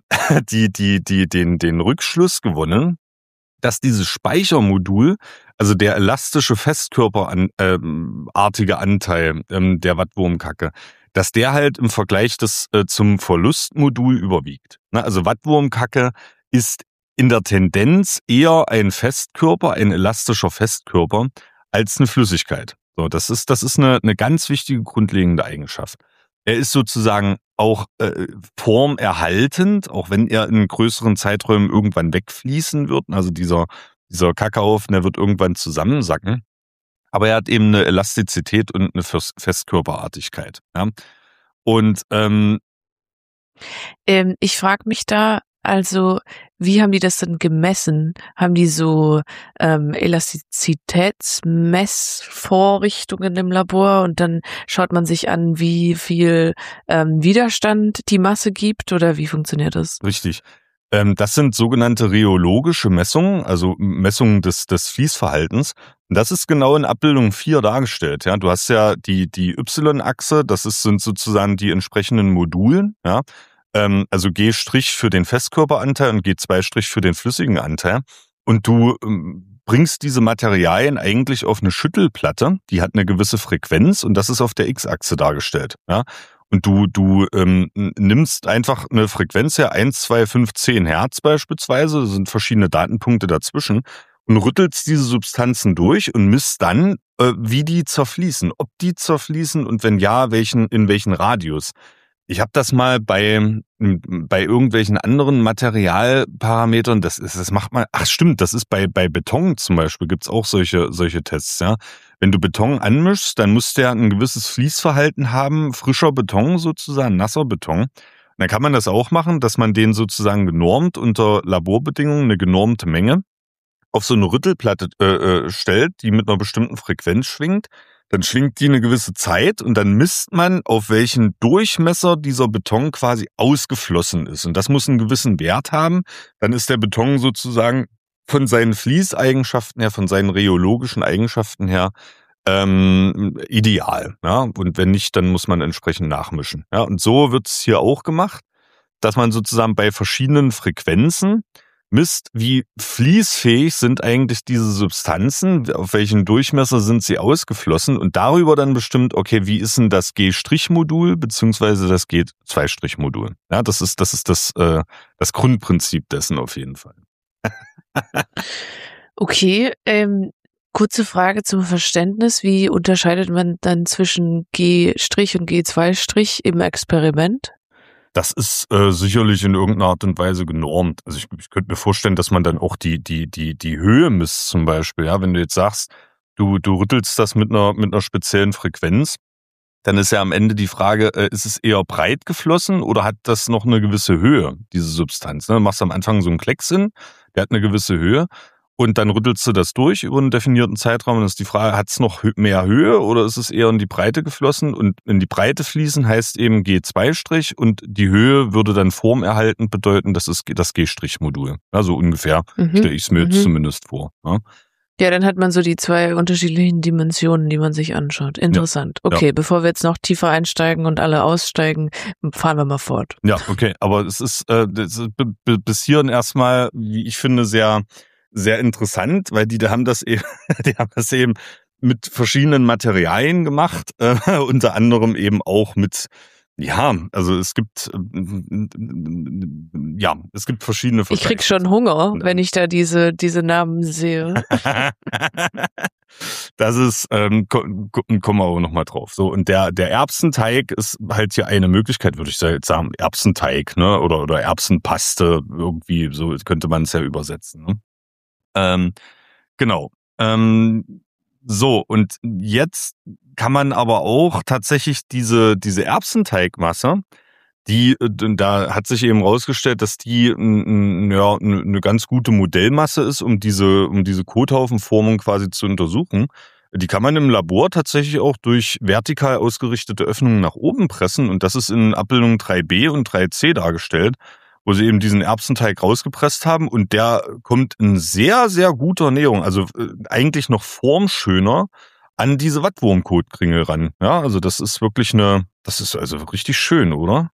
Rückschluss gewonnen, dass dieses Speichermodul, also der elastische festkörperartige Anteil der Wattwurmkacke, dass der halt im Vergleich zum Verlustmodul überwiegt. Also Wattwurmkacke ist in der Tendenz eher ein Festkörper, ein elastischer Festkörper, als eine Flüssigkeit. So, das ist eine ganz wichtige grundlegende Eigenschaft. Er ist sozusagen auch formerhaltend, auch wenn er in größeren Zeiträumen irgendwann wegfließen wird. Also dieser Kakaohaufen, der wird irgendwann zusammensacken. Aber er hat eben eine Elastizität und eine Festkörperartigkeit. Ja? Und ich frage mich da, also, wie haben die das denn gemessen? Haben die so Elastizitätsmessvorrichtungen im Labor und dann schaut man sich an, wie viel Widerstand die Masse gibt oder wie funktioniert das? Richtig. Das sind sogenannte rheologische Messungen, also Messungen des Fließverhaltens. Und das ist genau in Abbildung 4 dargestellt. Ja, du hast ja die Y-Achse, sind sozusagen die entsprechenden Modulen, ja. Also G' für den Festkörperanteil und G2' für den flüssigen Anteil. Und du bringst diese Materialien eigentlich auf eine Schüttelplatte, die hat eine gewisse Frequenz und das ist auf der X-Achse dargestellt. Ja? Und du nimmst einfach eine Frequenz her, 1, 2, 5, 10 Hertz beispielsweise, das sind verschiedene Datenpunkte dazwischen, und rüttelst diese Substanzen durch und misst dann, wie die zerfließen, ob die zerfließen und wenn ja, in welchen Radius. Ich habe das mal bei irgendwelchen anderen Materialparametern, das macht man, stimmt, das ist bei Beton zum Beispiel, gibt's auch solche Tests, ja. Wenn du Beton anmischst, dann muss der ein gewisses Fließverhalten haben, frischer Beton sozusagen, nasser Beton. Und dann kann man das auch machen, dass man den sozusagen genormt unter Laborbedingungen, eine genormte Menge, auf so eine Rüttelplatte stellt, die mit einer bestimmten Frequenz schwingt. Dann schwingt die eine gewisse Zeit und dann misst man, auf welchen Durchmesser dieser Beton quasi ausgeflossen ist. Und das muss einen gewissen Wert haben. Dann ist der Beton sozusagen von seinen Fließeigenschaften her, von seinen rheologischen Eigenschaften her ideal. Ja? Und wenn nicht, dann muss man entsprechend nachmischen. Ja? Und so wird es hier auch gemacht, dass man sozusagen bei verschiedenen Frequenzen misst, wie fließfähig sind eigentlich diese Substanzen, auf welchen Durchmesser sind sie ausgeflossen und darüber dann bestimmt, okay, wie ist denn das G'-Modul beziehungsweise das G2'-Modul. Ja, das ist das Grundprinzip dessen auf jeden Fall. Okay, kurze Frage zum Verständnis. Wie unterscheidet man dann zwischen G' und G2' im Experiment? Das ist sicherlich in irgendeiner Art und Weise genormt. Also ich könnte mir vorstellen, dass man dann auch die Höhe misst zum Beispiel. Ja, wenn du jetzt sagst, du rüttelst das mit einer speziellen Frequenz, dann ist ja am Ende die Frage, ist es eher breit geflossen oder hat das noch eine gewisse Höhe, diese Substanz? Ne? Du machst am Anfang so einen Klecks hin, der hat eine gewisse Höhe. Und dann rüttelst du das durch über einen definierten Zeitraum. Und ist die Frage, hat es noch mehr Höhe oder ist es eher in die Breite geflossen? Und in die Breite fließen heißt eben G2' und die Höhe würde dann formerhaltend bedeuten, das ist das G'-Modul. Also ungefähr stelle ich es mir jetzt zumindest vor. Ja? Ja, dann hat man so die 2 unterschiedlichen Dimensionen, die man sich anschaut. Interessant. Ja. Okay, bevor wir jetzt noch tiefer einsteigen und alle aussteigen, fahren wir mal fort. Ja, okay, aber es ist bis hierhin erstmal, wie ich finde, sehr sehr interessant, weil die haben das eben mit verschiedenen Materialien gemacht, unter anderem eben auch mit, also es gibt verschiedene Vergleiche. Ich krieg schon Hunger, wenn ich da diese Namen sehe. Das ist, kommen wir auch nochmal drauf. So, und der Erbsenteig ist halt hier eine Möglichkeit, würde ich jetzt sagen, Erbsenteig, ne, oder Erbsenpaste, irgendwie, so könnte man es ja übersetzen, ne? Genau. So, und jetzt kann man aber auch tatsächlich diese Erbsenteigmasse, da hat sich eben rausgestellt, dass die eine ganz gute Modellmasse ist, um diese Kothaufenformung quasi zu untersuchen. Die kann man im Labor tatsächlich auch durch vertikal ausgerichtete Öffnungen nach oben pressen und das ist in Abbildungen 3b und 3c dargestellt, wo sie eben diesen Erbsenteig rausgepresst haben und der kommt in sehr, sehr guter Näherung, also eigentlich noch formschöner an diese Wattwurmkotkringel ran. Ja, also das ist also richtig schön, oder?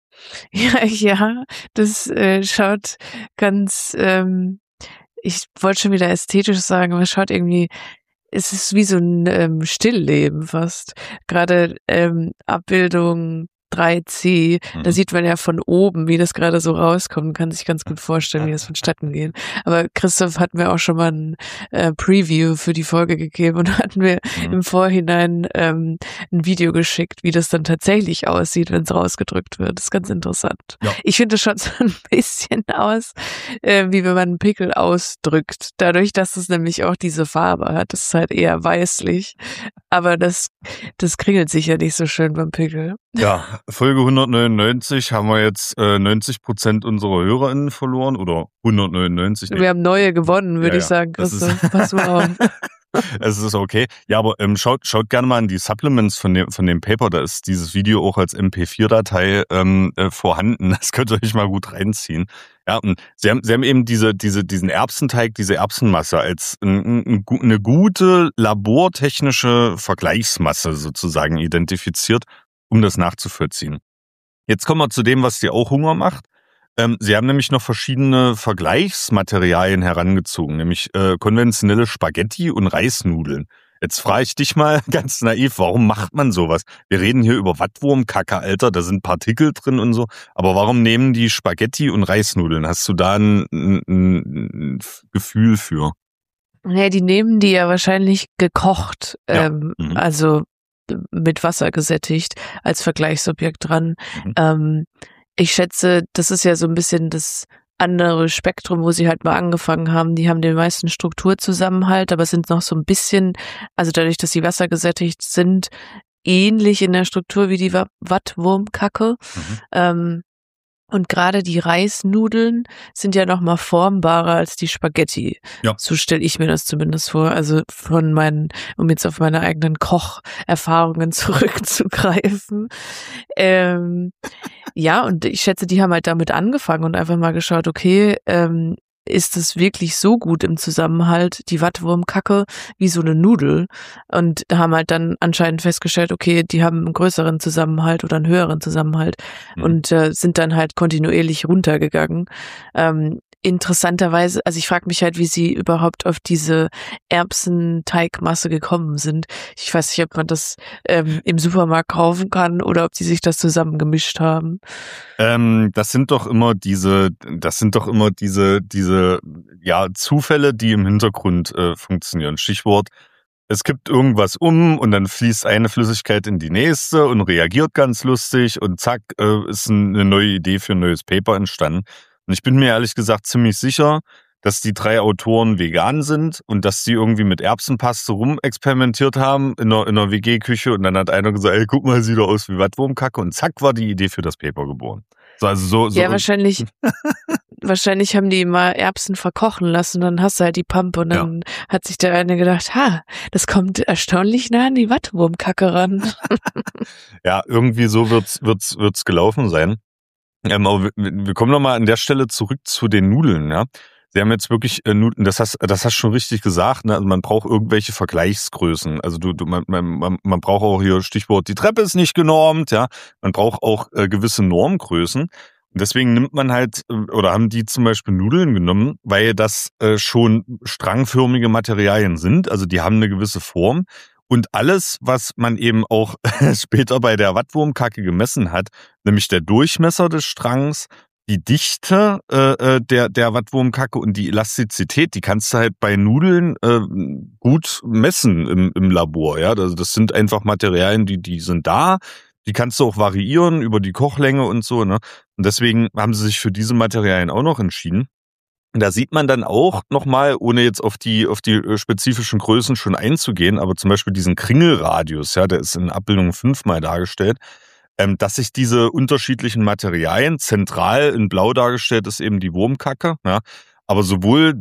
Ja, das schaut ganz, ich wollte schon wieder ästhetisch sagen, aber es schaut irgendwie, es ist wie so ein Stillleben fast. Gerade Abbildung 3c, da sieht man ja von oben, wie das gerade so rauskommt, kann sich ganz gut vorstellen, wie das vonstatten geht. Aber Christoph hat mir auch schon mal ein Preview für die Folge gegeben und hat mir im Vorhinein ein Video geschickt, wie das dann tatsächlich aussieht, wenn es rausgedrückt wird. Das ist ganz interessant. Ja. Ich finde, es schaut so ein bisschen aus, wie wenn man einen Pickel ausdrückt. Dadurch, dass es nämlich auch diese Farbe hat. Das ist halt eher weißlich. Aber das kringelt sich ja nicht so schön beim Pickel. Ja, Folge 199 haben wir jetzt 90% unserer HörerInnen verloren oder 199. Wir haben neue gewonnen, würde ich sagen, Christoph. Pass mal auf. Es ist okay. Ja, aber schaut gerne mal in die Supplements von dem Paper. Da ist dieses Video auch als MP4-Datei vorhanden. Das könnt ihr euch mal gut reinziehen. Ja, und sie haben eben diesen Erbsenteig, diese Erbsenmasse als eine gute labortechnische Vergleichsmasse sozusagen identifiziert, um das nachzuvollziehen. Jetzt kommen wir zu dem, was dir auch Hunger macht. Sie haben nämlich noch verschiedene Vergleichsmaterialien herangezogen, nämlich konventionelle Spaghetti und Reisnudeln. Jetzt frage ich dich mal ganz naiv, warum macht man sowas? Wir reden hier über Wattwurmkacke, Alter, da sind Partikel drin und so, aber warum nehmen die Spaghetti und Reisnudeln? Hast du da ein Gefühl für? Ja, die nehmen die ja wahrscheinlich gekocht, also mit Wasser gesättigt als Vergleichsobjekt dran. Ich schätze, das ist ja so ein bisschen das andere Spektrum, wo sie halt mal angefangen haben. Die haben den meisten Strukturzusammenhalt, aber sind noch so ein bisschen, also dadurch, dass sie wassergesättigt sind, ähnlich in der Struktur wie die Wattwurmkacke. Und gerade die Reisnudeln sind ja noch mal formbarer als die Spaghetti. Ja. So stelle ich mir das zumindest vor. Also um jetzt auf meine eigenen Kocherfahrungen zurückzugreifen. Ja, und ich schätze, die haben halt damit angefangen und einfach mal geschaut, okay, ist es wirklich so gut im Zusammenhalt, die Wattwurmkacke, wie so eine Nudel? Und haben halt dann anscheinend festgestellt, okay, die haben einen größeren Zusammenhalt oder einen höheren Zusammenhalt und sind dann halt kontinuierlich runtergegangen. Interessanterweise, also ich frage mich halt, wie sie überhaupt auf diese Erbsenteigmasse gekommen sind. Ich weiß nicht, ob man das im Supermarkt kaufen kann oder ob die sich das zusammen gemischt haben. Das sind doch immer diese Zufälle, die im Hintergrund funktionieren. Stichwort, es kippt irgendwas und dann fließt eine Flüssigkeit in die nächste und reagiert ganz lustig und zack, ist eine neue Idee für ein neues Paper entstanden. Und ich bin mir ehrlich gesagt ziemlich sicher, dass die 3 Autoren vegan sind und dass sie irgendwie mit Erbsenpaste rumexperimentiert haben in einer WG-Küche und dann hat einer gesagt, ey, guck mal, sieht doch aus wie Wattwurmkacke und zack war die Idee für das Paper geboren. Ja, wahrscheinlich wahrscheinlich haben die mal Erbsen verkochen lassen, dann hast du halt die Pampe und dann hat sich der eine gedacht, das kommt erstaunlich nah an die Wattwurmkacke ran. Ja, irgendwie so wird's gelaufen sein. Aber wir kommen nochmal an der Stelle zurück zu den Nudeln, ja. Sie haben jetzt wirklich Nudeln, das hast du schon richtig gesagt, ne? Also man braucht irgendwelche Vergleichsgrößen. Also man braucht auch hier Stichwort, die Treppe ist nicht genormt, ja. Man braucht auch gewisse Normgrößen. Und deswegen nimmt man halt, oder haben die zum Beispiel Nudeln genommen, weil das schon strangförmige Materialien sind. Also die haben eine gewisse Form. Und alles, was man eben auch später bei der Wattwurmkacke gemessen hat, nämlich der Durchmesser des Strangs, die Dichte der Wattwurmkacke und die Elastizität, die kannst du halt bei Nudeln gut messen im Labor. Ja, also das sind einfach Materialien, die sind da. Die kannst du auch variieren über die Kochlänge und so. Ne? Und deswegen haben sie sich für diese Materialien auch noch entschieden. Und da sieht man dann auch nochmal, ohne jetzt auf die spezifischen Größen schon einzugehen, aber zum Beispiel diesen Kringelradius, ja, der ist in Abbildung 5-mal dargestellt, dass sich diese unterschiedlichen Materialien, zentral in Blau dargestellt ist eben die Wurmkacke, ja, aber sowohl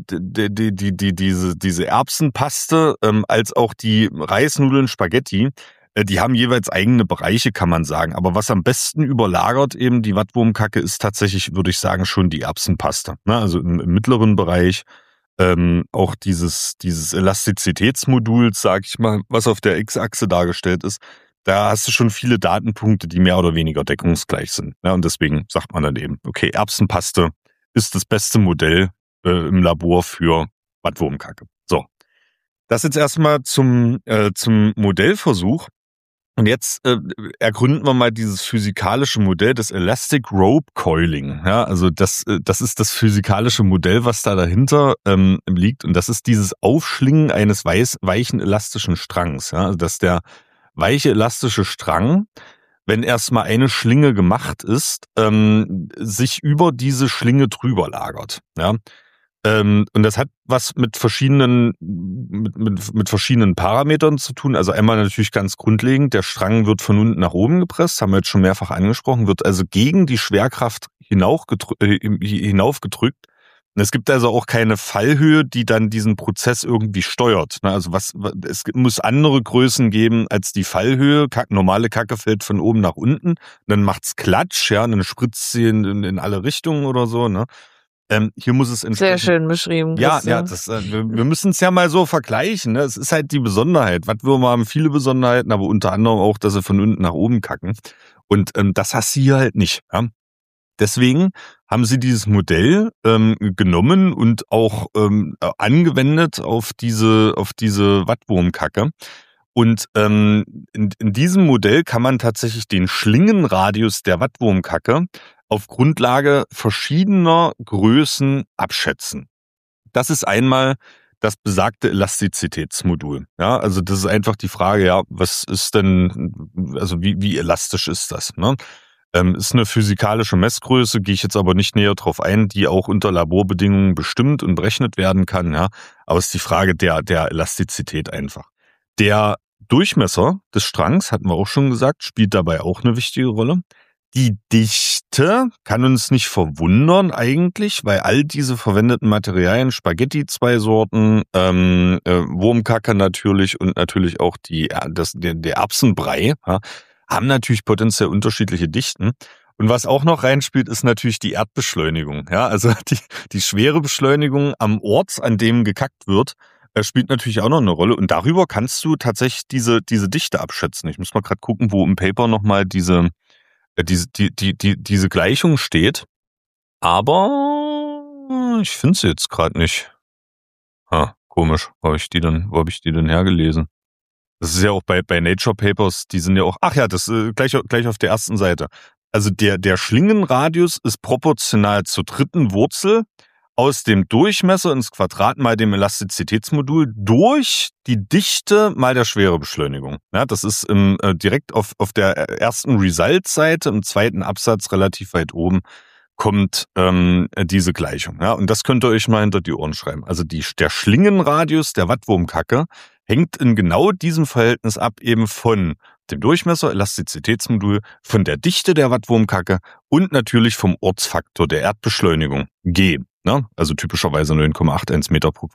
diese Erbsenpaste als auch die Reisnudeln, Spaghetti, die haben jeweils eigene Bereiche, kann man sagen. Aber was am besten überlagert eben die Wattwurmkacke ist tatsächlich, würde ich sagen, schon die Erbsenpaste. Ne? Also im mittleren Bereich auch dieses Elastizitätsmoduls, sag ich mal, was auf der X-Achse dargestellt ist. Da hast du schon viele Datenpunkte, die mehr oder weniger deckungsgleich sind. Ne? Und deswegen sagt man dann eben, okay, Erbsenpaste ist das beste Modell im Labor für Wattwurmkacke. So, das jetzt erstmal zum Modellversuch. Und jetzt ergründen wir mal dieses physikalische Modell des Elastic Rope Coiling. Ja, also das ist das physikalische Modell, was da dahinter liegt. Und das ist dieses Aufschlingen eines weichen elastischen Strangs. Ja, also dass der weiche elastische Strang, wenn erstmal eine Schlinge gemacht ist, sich über diese Schlinge drüber lagert. Ja. Und das hat was mit verschiedenen Parametern zu tun. Also einmal natürlich ganz grundlegend, der Strang wird von unten nach oben gepresst, haben wir jetzt schon mehrfach angesprochen, wird also gegen die Schwerkraft hinaufgedrückt. Und es gibt also auch keine Fallhöhe, die dann diesen Prozess irgendwie steuert. Also es muss andere Größen geben als die Fallhöhe. Normale Kacke fällt von oben nach unten, dann macht's Klatsch, ja, und dann spritzt sie in alle Richtungen oder so, ne? Hier muss es sehr schön beschrieben. Ja, wir müssen es ja mal so vergleichen. Ne? Es ist halt die Besonderheit. Wattwürmer haben viele Besonderheiten, aber unter anderem auch, dass sie von unten nach oben kacken. Und das hast du hier halt nicht. Ja? Deswegen haben sie dieses Modell genommen und auch angewendet auf diese Wattwurmkacke. Und in diesem Modell kann man tatsächlich den Schlingenradius der Wattwurmkacke auf Grundlage verschiedener Größen abschätzen. Das ist einmal das besagte Elastizitätsmodul. Ja, also das ist einfach die Frage, ja, was ist denn, also wie elastisch ist das? Ne? Ist eine physikalische Messgröße, gehe ich jetzt aber nicht näher drauf ein, die auch unter Laborbedingungen bestimmt und berechnet werden kann. Ja, aber es ist die Frage der Elastizität einfach. Der Durchmesser des Strangs, hatten wir auch schon gesagt, spielt dabei auch eine wichtige Rolle. Die Dichte kann uns nicht verwundern eigentlich, weil all diese verwendeten Materialien, Spaghetti 2 Sorten, Wurmkacke natürlich und natürlich auch der Erbsenbrei, ja, haben natürlich potenziell unterschiedliche Dichten. Und was auch noch reinspielt, ist natürlich die Erdbeschleunigung. Ja, also die schwere Beschleunigung am Ort, an dem gekackt wird, spielt natürlich auch noch eine Rolle. Und darüber kannst du tatsächlich diese Dichte abschätzen. Ich muss mal gerade gucken, wo im Paper nochmal diese Gleichung steht. Aber ich finde sie jetzt gerade nicht. Komisch. Wo habe ich die denn hergelesen? Das ist ja auch bei Nature Papers, die sind ja auch, ach ja, das gleich auf der ersten Seite. Also der Schlingenradius ist proportional zur dritten Wurzel aus dem Durchmesser ins Quadrat mal dem Elastizitätsmodul durch die Dichte mal der Schwerebeschleunigung. Ja, das ist direkt auf der ersten Result-Seite, im zweiten Absatz relativ weit oben, kommt diese Gleichung. Ja, und das könnt ihr euch mal hinter die Ohren schreiben. Also der Schlingenradius der Wattwurmkacke hängt in genau diesem Verhältnis ab eben von dem Durchmesser, Elastizitätsmodul, von der Dichte der Wattwurmkacke und natürlich vom Ortsfaktor der Erdbeschleunigung, G, ne? Also typischerweise 9,81 Meter pro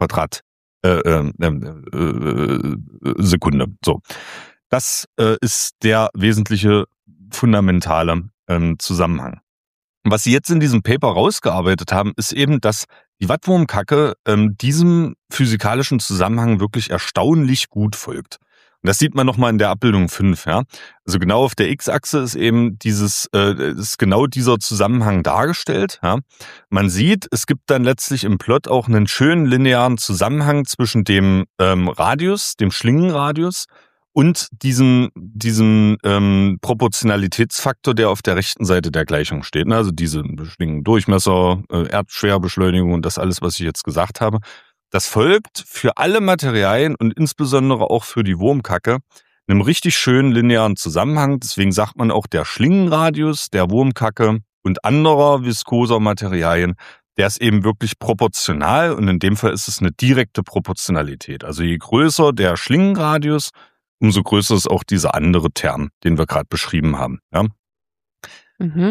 Sekunde. So. Das ist der wesentliche fundamentale Zusammenhang. Was sie jetzt in diesem Paper rausgearbeitet haben, ist eben, dass die Wattwurmkacke diesem physikalischen Zusammenhang wirklich erstaunlich gut folgt. Und das sieht man nochmal in der Abbildung 5. Ja? Also genau auf der X-Achse ist eben ist genau dieser Zusammenhang dargestellt. Ja? Man sieht, es gibt dann letztlich im Plot auch einen schönen linearen Zusammenhang zwischen dem Radius, dem Schlingenradius, und diesem Proportionalitätsfaktor, der auf der rechten Seite der Gleichung steht. Also diese Durchmesser, Erdschwerbeschleunigung und das alles, was ich jetzt gesagt habe. Das folgt für alle Materialien und insbesondere auch für die Wurmkacke einem richtig schönen linearen Zusammenhang. Deswegen sagt man auch, der Schlingenradius der Wurmkacke und anderer viskoser Materialien, der ist eben wirklich proportional und in dem Fall ist es eine direkte Proportionalität. Also je größer der Schlingenradius, umso größer ist auch dieser andere Term, den wir gerade beschrieben haben. Ja? Mhm.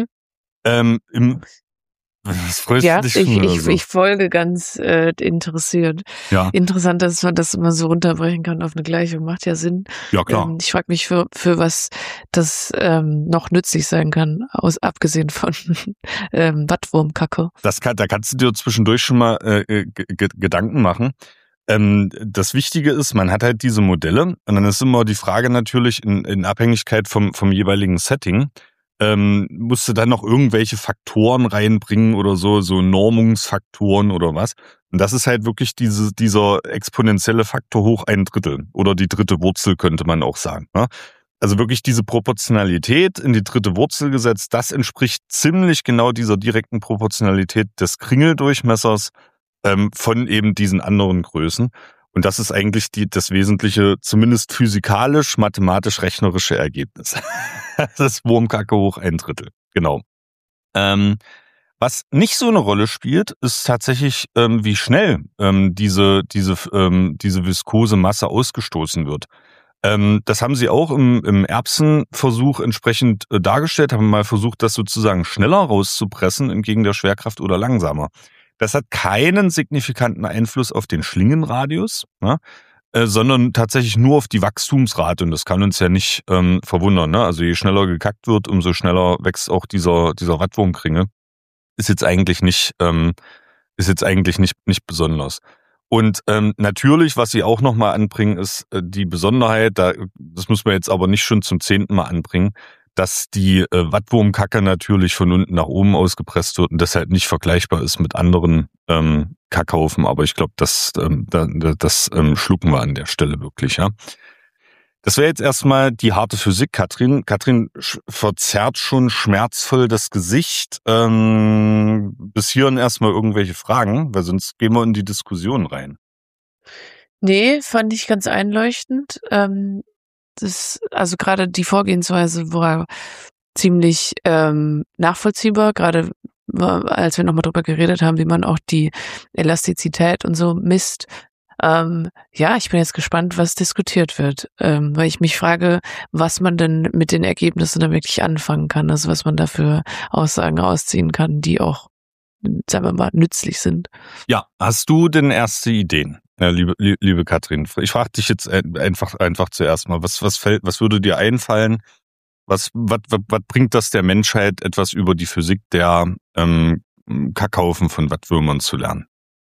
Was freust Ja, du dich schon so? ich folge ganz interessiert. Ja. Interessant, dass man das immer so runterbrechen kann auf eine Gleichung. Macht ja Sinn. Ja, klar. Ich frage mich, für was das noch nützlich sein kann, abgesehen von Wattwurmkacke. Da kannst du dir zwischendurch schon mal Gedanken machen. Das Wichtige ist, man hat halt diese Modelle und dann ist immer die Frage natürlich in Abhängigkeit vom jeweiligen Setting, musst du dann noch irgendwelche Faktoren reinbringen oder so Normungsfaktoren oder was. Und das ist halt wirklich dieser exponentielle Faktor hoch 1/3 oder die dritte Wurzel, könnte man auch sagen. Ne? Also wirklich diese Proportionalität in die dritte Wurzel gesetzt, das entspricht ziemlich genau dieser direkten Proportionalität des Kringeldurchmessers von eben diesen anderen Größen. Und das ist eigentlich das wesentliche, zumindest physikalisch-mathematisch-rechnerische Ergebnis. Das ist Wurmkacke hoch 1/3. Genau. Was nicht so eine Rolle spielt, ist tatsächlich, wie schnell diese viskose Masse ausgestoßen wird. Das haben sie auch im Erbsenversuch entsprechend dargestellt, haben mal versucht, das sozusagen schneller rauszupressen, entgegen der Schwerkraft oder langsamer. Das hat keinen signifikanten Einfluss auf den Schlingenradius, ne, sondern tatsächlich nur auf die Wachstumsrate. Und das kann uns ja nicht verwundern. Ne? Also je schneller gekackt wird, umso schneller wächst auch dieser Wattwurmkringel. Ist jetzt eigentlich nicht besonders. Und natürlich, was sie auch nochmal anbringen, ist die Besonderheit, das muss man jetzt aber nicht schon zum 10. Mal anbringen, dass die Wattwurmkacke natürlich von unten nach oben ausgepresst wird und deshalb nicht vergleichbar ist mit anderen Kackhaufen. Aber ich glaube, das schlucken wir an der Stelle wirklich. Ja. Das wäre jetzt erstmal die harte Physik, Katrin. Katrin verzerrt schon schmerzvoll das Gesicht. Bis hierhin erstmal irgendwelche Fragen, weil sonst gehen wir in die Diskussion rein. Nee, fand ich ganz einleuchtend. Also gerade die Vorgehensweise war ziemlich nachvollziehbar, gerade als wir nochmal drüber geredet haben, wie man auch die Elastizität und so misst. Ja, ich bin jetzt gespannt, was diskutiert wird, weil ich mich frage, was man denn mit den Ergebnissen dann wirklich anfangen kann, also was man da für Aussagen ausziehen kann, die auch, sagen wir mal, nützlich sind. Ja, hast du denn erste Ideen? Ja, liebe Katrin, ich frage dich jetzt einfach zuerst mal, was würde dir einfallen? Was bringt das der Menschheit, etwas über die Physik der Kackhaufen von Wattwürmern zu lernen?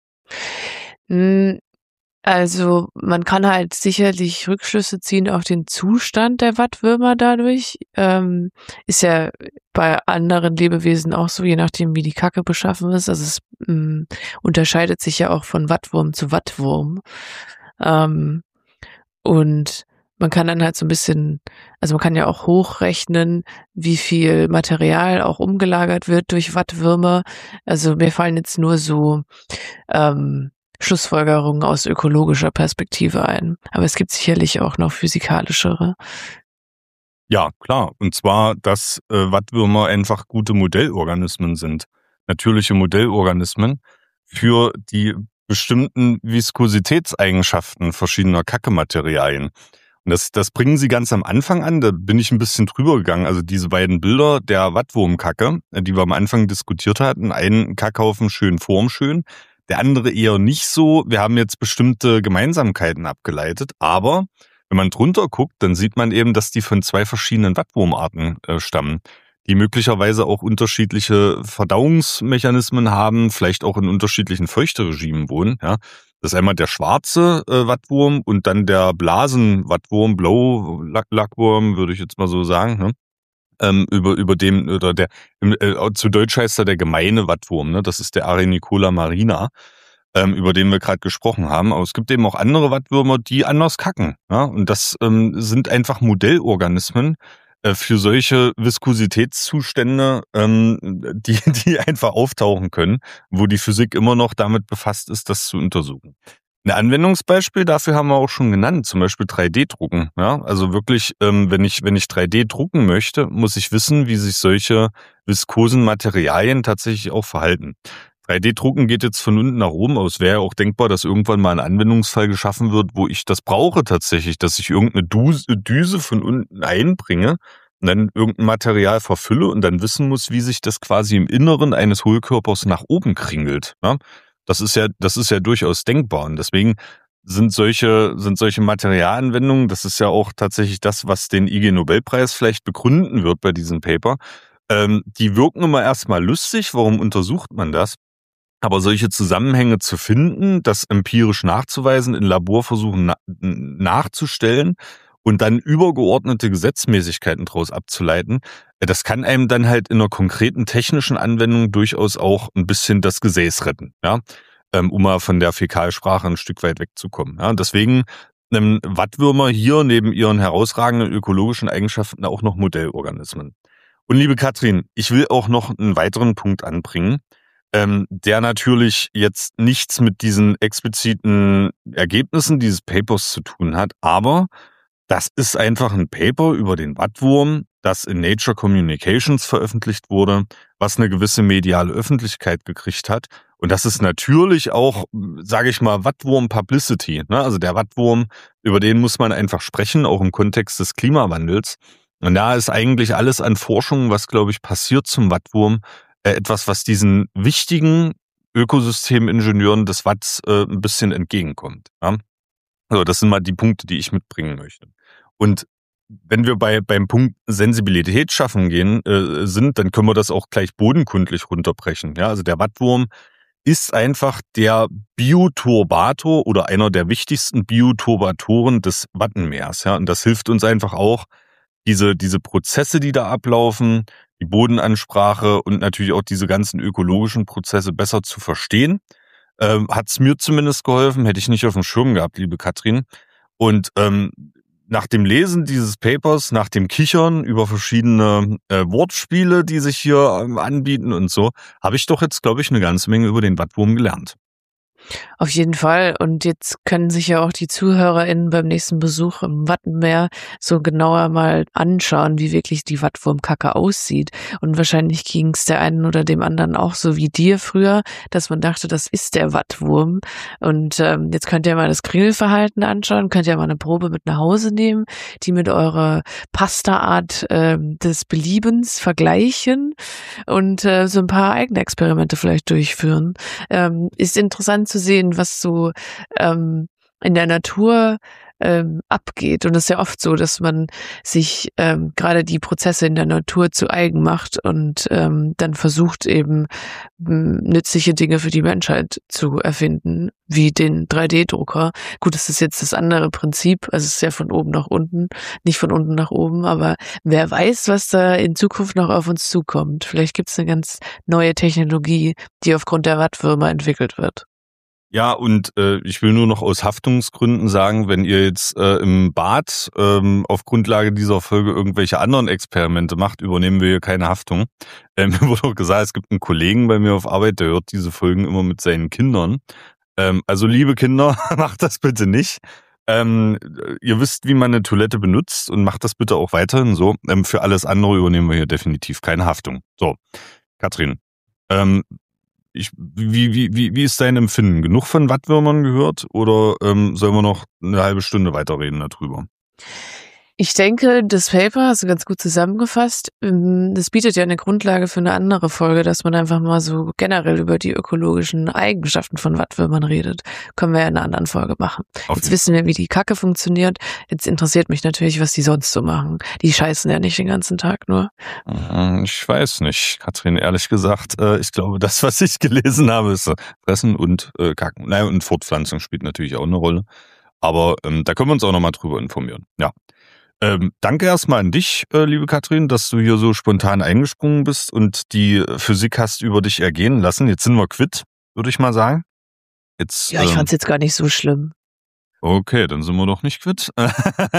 Also man kann halt sicherlich Rückschlüsse ziehen auf den Zustand der Wattwürmer dadurch. Ist ja bei anderen Lebewesen auch so, je nachdem wie die Kacke beschaffen ist. Also es unterscheidet sich ja auch von Wattwurm zu Wattwurm. Und man kann dann halt so ein bisschen, also man kann ja auch hochrechnen, wie viel Material auch umgelagert wird durch Wattwürmer. Also mir fallen jetzt nur so Schlussfolgerungen aus ökologischer Perspektive ein. Aber es gibt sicherlich auch noch physikalischere. Ja, klar. Und zwar, dass Wattwürmer einfach gute Modellorganismen sind. Natürliche Modellorganismen für die bestimmten Viskositätseigenschaften verschiedener Kackematerialien. Und das bringen sie ganz am Anfang an, da bin ich ein bisschen drüber gegangen. Also diese beiden Bilder der Wattwurmkacke, die wir am Anfang diskutiert hatten, ein Kackhaufen schön formschön, der andere eher nicht so. Wir haben jetzt bestimmte Gemeinsamkeiten abgeleitet, aber wenn man drunter guckt, dann sieht man eben, dass die von 2 verschiedenen Wattwurmarten stammen, die möglicherweise auch unterschiedliche Verdauungsmechanismen haben, vielleicht auch in unterschiedlichen Feuchteregimen wohnen. Ja. Das ist einmal der schwarze Wattwurm und dann der Blasenwattwurm, Blowlackwurm, würde ich jetzt mal so sagen. Ne? Über dem, oder der, zu Deutsch heißt er der gemeine Wattwurm, ne? Das ist der Arenicola marina, über den wir gerade gesprochen haben. Aber es gibt eben auch andere Wattwürmer, die anders kacken. Ja? Und das sind einfach Modellorganismen für solche Viskositätszustände, die einfach auftauchen können, wo die Physik immer noch damit befasst ist, das zu untersuchen. Ein Anwendungsbeispiel dafür haben wir auch schon genannt, zum Beispiel 3D-Drucken. Ja? Also wirklich, wenn ich 3D drucken möchte, muss ich wissen, wie sich solche viskosen Materialien tatsächlich auch verhalten. 3D-Drucken geht jetzt von unten nach oben aus. Wäre ja auch denkbar, dass irgendwann mal ein Anwendungsfall geschaffen wird, wo ich das brauche tatsächlich, dass ich irgendeine Düse von unten einbringe und dann irgendein Material verfülle und dann wissen muss, wie sich das quasi im Inneren eines Hohlkörpers nach oben kringelt. Ja? Das ist ja durchaus denkbar. Und deswegen sind solche Materialanwendungen, das ist ja auch tatsächlich das, was den IG-Nobelpreis vielleicht begründen wird bei diesem Paper. Die wirken immer erstmal lustig. Warum untersucht man das? Aber solche Zusammenhänge zu finden, das empirisch nachzuweisen, in Laborversuchen nachzustellen und dann übergeordnete Gesetzmäßigkeiten daraus abzuleiten, das kann einem dann halt in einer konkreten technischen Anwendung durchaus auch ein bisschen das Gesäß retten, ja, um mal von der Fäkalsprache ein Stück weit wegzukommen. Ja. Deswegen Wattwürmer hier neben ihren herausragenden ökologischen Eigenschaften auch noch Modellorganismen. Und liebe Katrin, ich will auch noch einen weiteren Punkt anbringen, der natürlich jetzt nichts mit diesen expliziten Ergebnissen dieses Papers zu tun hat, aber das ist einfach ein Paper über den Wattwurm, das in Nature Communications veröffentlicht wurde, was eine gewisse mediale Öffentlichkeit gekriegt hat. Und das ist natürlich auch, sage ich mal, Wattwurm-Publicity. Ne? Also der Wattwurm, über den muss man einfach sprechen, auch im Kontext des Klimawandels. Und da ist eigentlich alles an Forschung, was, glaube ich, passiert zum Wattwurm, etwas, was diesen wichtigen Ökosystemingenieuren des Watts ein bisschen entgegenkommt. Ja? Also das sind mal die Punkte, die ich mitbringen möchte. Und wenn wir beim Punkt Sensibilität schaffen sind, dann können wir das auch gleich bodenkundlich runterbrechen. Ja? Also der Wattwurm ist einfach der Bioturbator oder einer der wichtigsten Bioturbatoren des Wattenmeers. Ja? Und das hilft uns einfach auch, diese Prozesse, die da ablaufen, die Bodenansprache und natürlich auch diese ganzen ökologischen Prozesse besser zu verstehen. Hat's mir zumindest geholfen, hätte ich nicht auf dem Schirm gehabt, liebe Katrin. Und nach dem Lesen dieses Papers, nach dem Kichern über verschiedene Wortspiele, die sich hier anbieten und so, habe ich doch jetzt, glaube ich, eine ganze Menge über den Wattwurm gelernt. Auf jeden Fall. Und jetzt können sich ja auch die ZuhörerInnen beim nächsten Besuch im Wattenmeer so genauer mal anschauen, wie wirklich die Wattwurmkacke aussieht. Und wahrscheinlich ging es der einen oder dem anderen auch so wie dir früher, dass man dachte, das ist der Wattwurm. Und jetzt könnt ihr mal das Kringelverhalten anschauen, könnt ihr mal eine Probe mit nach Hause nehmen, die mit eurer Pasta-Art des Beliebens vergleichen und so ein paar eigene Experimente vielleicht durchführen. Ist interessant zu sehen, was so in der Natur abgeht. Und es ist ja oft so, dass man sich gerade die Prozesse in der Natur zu eigen macht und dann versucht eben nützliche Dinge für die Menschheit zu erfinden, wie den 3D-Drucker. Gut, das ist jetzt das andere Prinzip, also es ist ja von oben nach unten, nicht von unten nach oben, aber wer weiß, was da in Zukunft noch auf uns zukommt. Vielleicht gibt es eine ganz neue Technologie, die aufgrund der Wattwürmer entwickelt wird. Ja, und ich will nur noch aus Haftungsgründen sagen, wenn ihr jetzt im Bad auf Grundlage dieser Folge irgendwelche anderen Experimente macht, übernehmen wir hier keine Haftung. Mir wurde auch gesagt, es gibt einen Kollegen bei mir auf Arbeit, der hört diese Folgen immer mit seinen Kindern. Also liebe Kinder, macht das bitte nicht. Ihr wisst, wie man eine Toilette benutzt und macht das bitte auch weiterhin so. Für alles andere übernehmen wir hier definitiv keine Haftung. So, Katrin, wie ist dein Empfinden? Genug von Wattwürmern gehört oder sollen wir noch eine halbe Stunde weiterreden darüber? Ich denke, das Paper hast du ganz gut zusammengefasst. Das bietet ja eine Grundlage für eine andere Folge, dass man einfach mal so generell über die ökologischen Eigenschaften von Wattwürmern redet. Können wir ja in einer anderen Folge machen. Jetzt wissen wir, wie die Kacke funktioniert. Jetzt interessiert mich natürlich, was die sonst so machen. Die scheißen ja nicht den ganzen Tag nur. Ich weiß nicht, Katrin, ehrlich gesagt. Ich glaube, das, was ich gelesen habe, ist Fressen und Kacken. Naja, und Fortpflanzung spielt natürlich auch eine Rolle. Aber da können wir uns auch nochmal drüber informieren. Ja. Danke erstmal an dich, liebe Katrin, dass du hier so spontan eingesprungen bist und die Physik hast über dich ergehen lassen. Jetzt sind wir quitt, würde ich mal sagen. Jetzt, Ja, ich fand's jetzt gar nicht so schlimm. Okay, dann sind wir doch nicht quitt. Nein,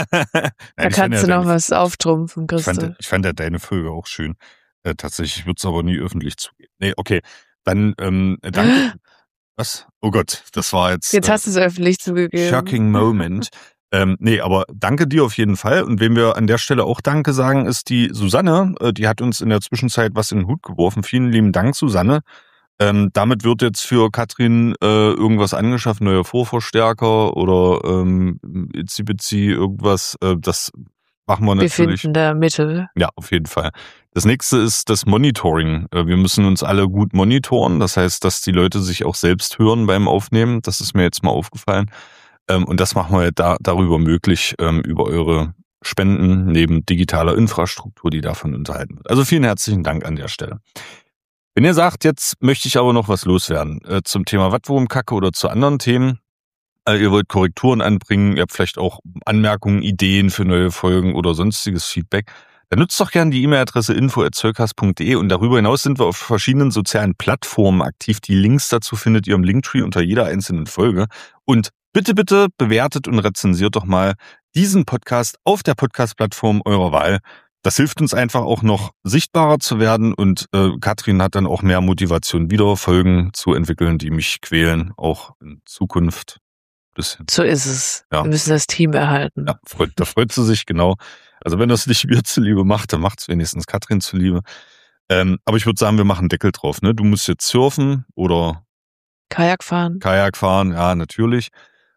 Da kannst du noch was auftrumpfen, Christoph. Ich fand ja deine Folge auch schön. Tatsächlich würde es aber nie öffentlich zugeben. Nee, okay. Dann danke. Was? Oh Gott, das war jetzt... Jetzt hast du es öffentlich zugegeben. Shocking Moment. Nee, aber danke dir auf jeden Fall. Und wem wir an der Stelle auch Danke sagen, ist die Susanne. Die hat uns in der Zwischenzeit was in den Hut geworfen. Vielen lieben Dank, Susanne. Damit wird jetzt für Katrin irgendwas angeschafft, neuer Vorverstärker oder Itzi-Bitzi, irgendwas. Das machen wir natürlich. Wir finden da Mittel. Ja, auf jeden Fall. Das nächste ist das Monitoring. Wir müssen uns alle gut monitoren. Das heißt, dass die Leute sich auch selbst hören beim Aufnehmen. Das ist mir jetzt mal aufgefallen. Und das machen wir darüber möglich, über eure Spenden neben digitaler Infrastruktur, die davon unterhalten wird. Also vielen herzlichen Dank an der Stelle. Wenn ihr sagt, jetzt möchte ich aber noch was loswerden zum Thema Wattwurmkacke oder zu anderen Themen, ihr wollt Korrekturen anbringen, ihr habt vielleicht auch Anmerkungen, Ideen für neue Folgen oder sonstiges Feedback, dann nutzt doch gerne die E-Mail-Adresse info@zollcast.de und darüber hinaus sind wir auf verschiedenen sozialen Plattformen aktiv. Die Links dazu findet ihr im Linktree unter jeder einzelnen Folge. Und bitte, bitte bewertet und rezensiert doch mal diesen Podcast auf der Podcast-Plattform eurer Wahl. Das hilft uns einfach auch noch sichtbarer zu werden und Katrin hat dann auch mehr Motivation, wieder Folgen zu entwickeln, die mich quälen, auch in Zukunft. So ist es. Ja. Wir müssen das Team erhalten. Ja, da freut sie sich, genau. Also wenn das nicht mir zuliebe macht, dann macht es wenigstens Katrin zuliebe. Aber ich würde sagen, wir machen Deckel drauf. Ne? Du musst jetzt surfen oder Kajak fahren, ja, natürlich.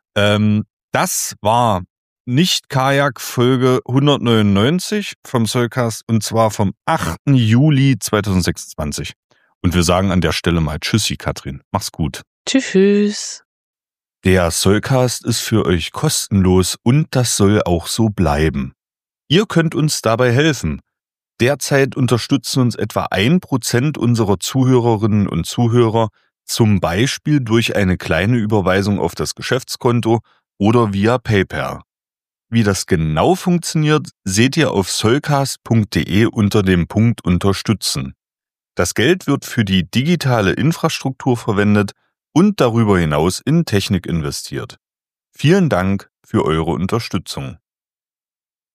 Das war nicht Kajak Folge 199 vom Zollcast und zwar vom 8. Juli 2026. Und wir sagen an der Stelle mal Tschüssi, Katrin. Mach's gut. Tschüss. Der Zollcast ist für euch kostenlos und das soll auch so bleiben. Ihr könnt uns dabei helfen. Derzeit unterstützen uns etwa 1% unserer Zuhörerinnen und Zuhörer, zum Beispiel durch eine kleine Überweisung auf das Geschäftskonto oder via PayPal. Wie das genau funktioniert, seht ihr auf zollcast.de unter dem Punkt Unterstützen. Das Geld wird für die digitale Infrastruktur verwendet und darüber hinaus in Technik investiert. Vielen Dank für eure Unterstützung.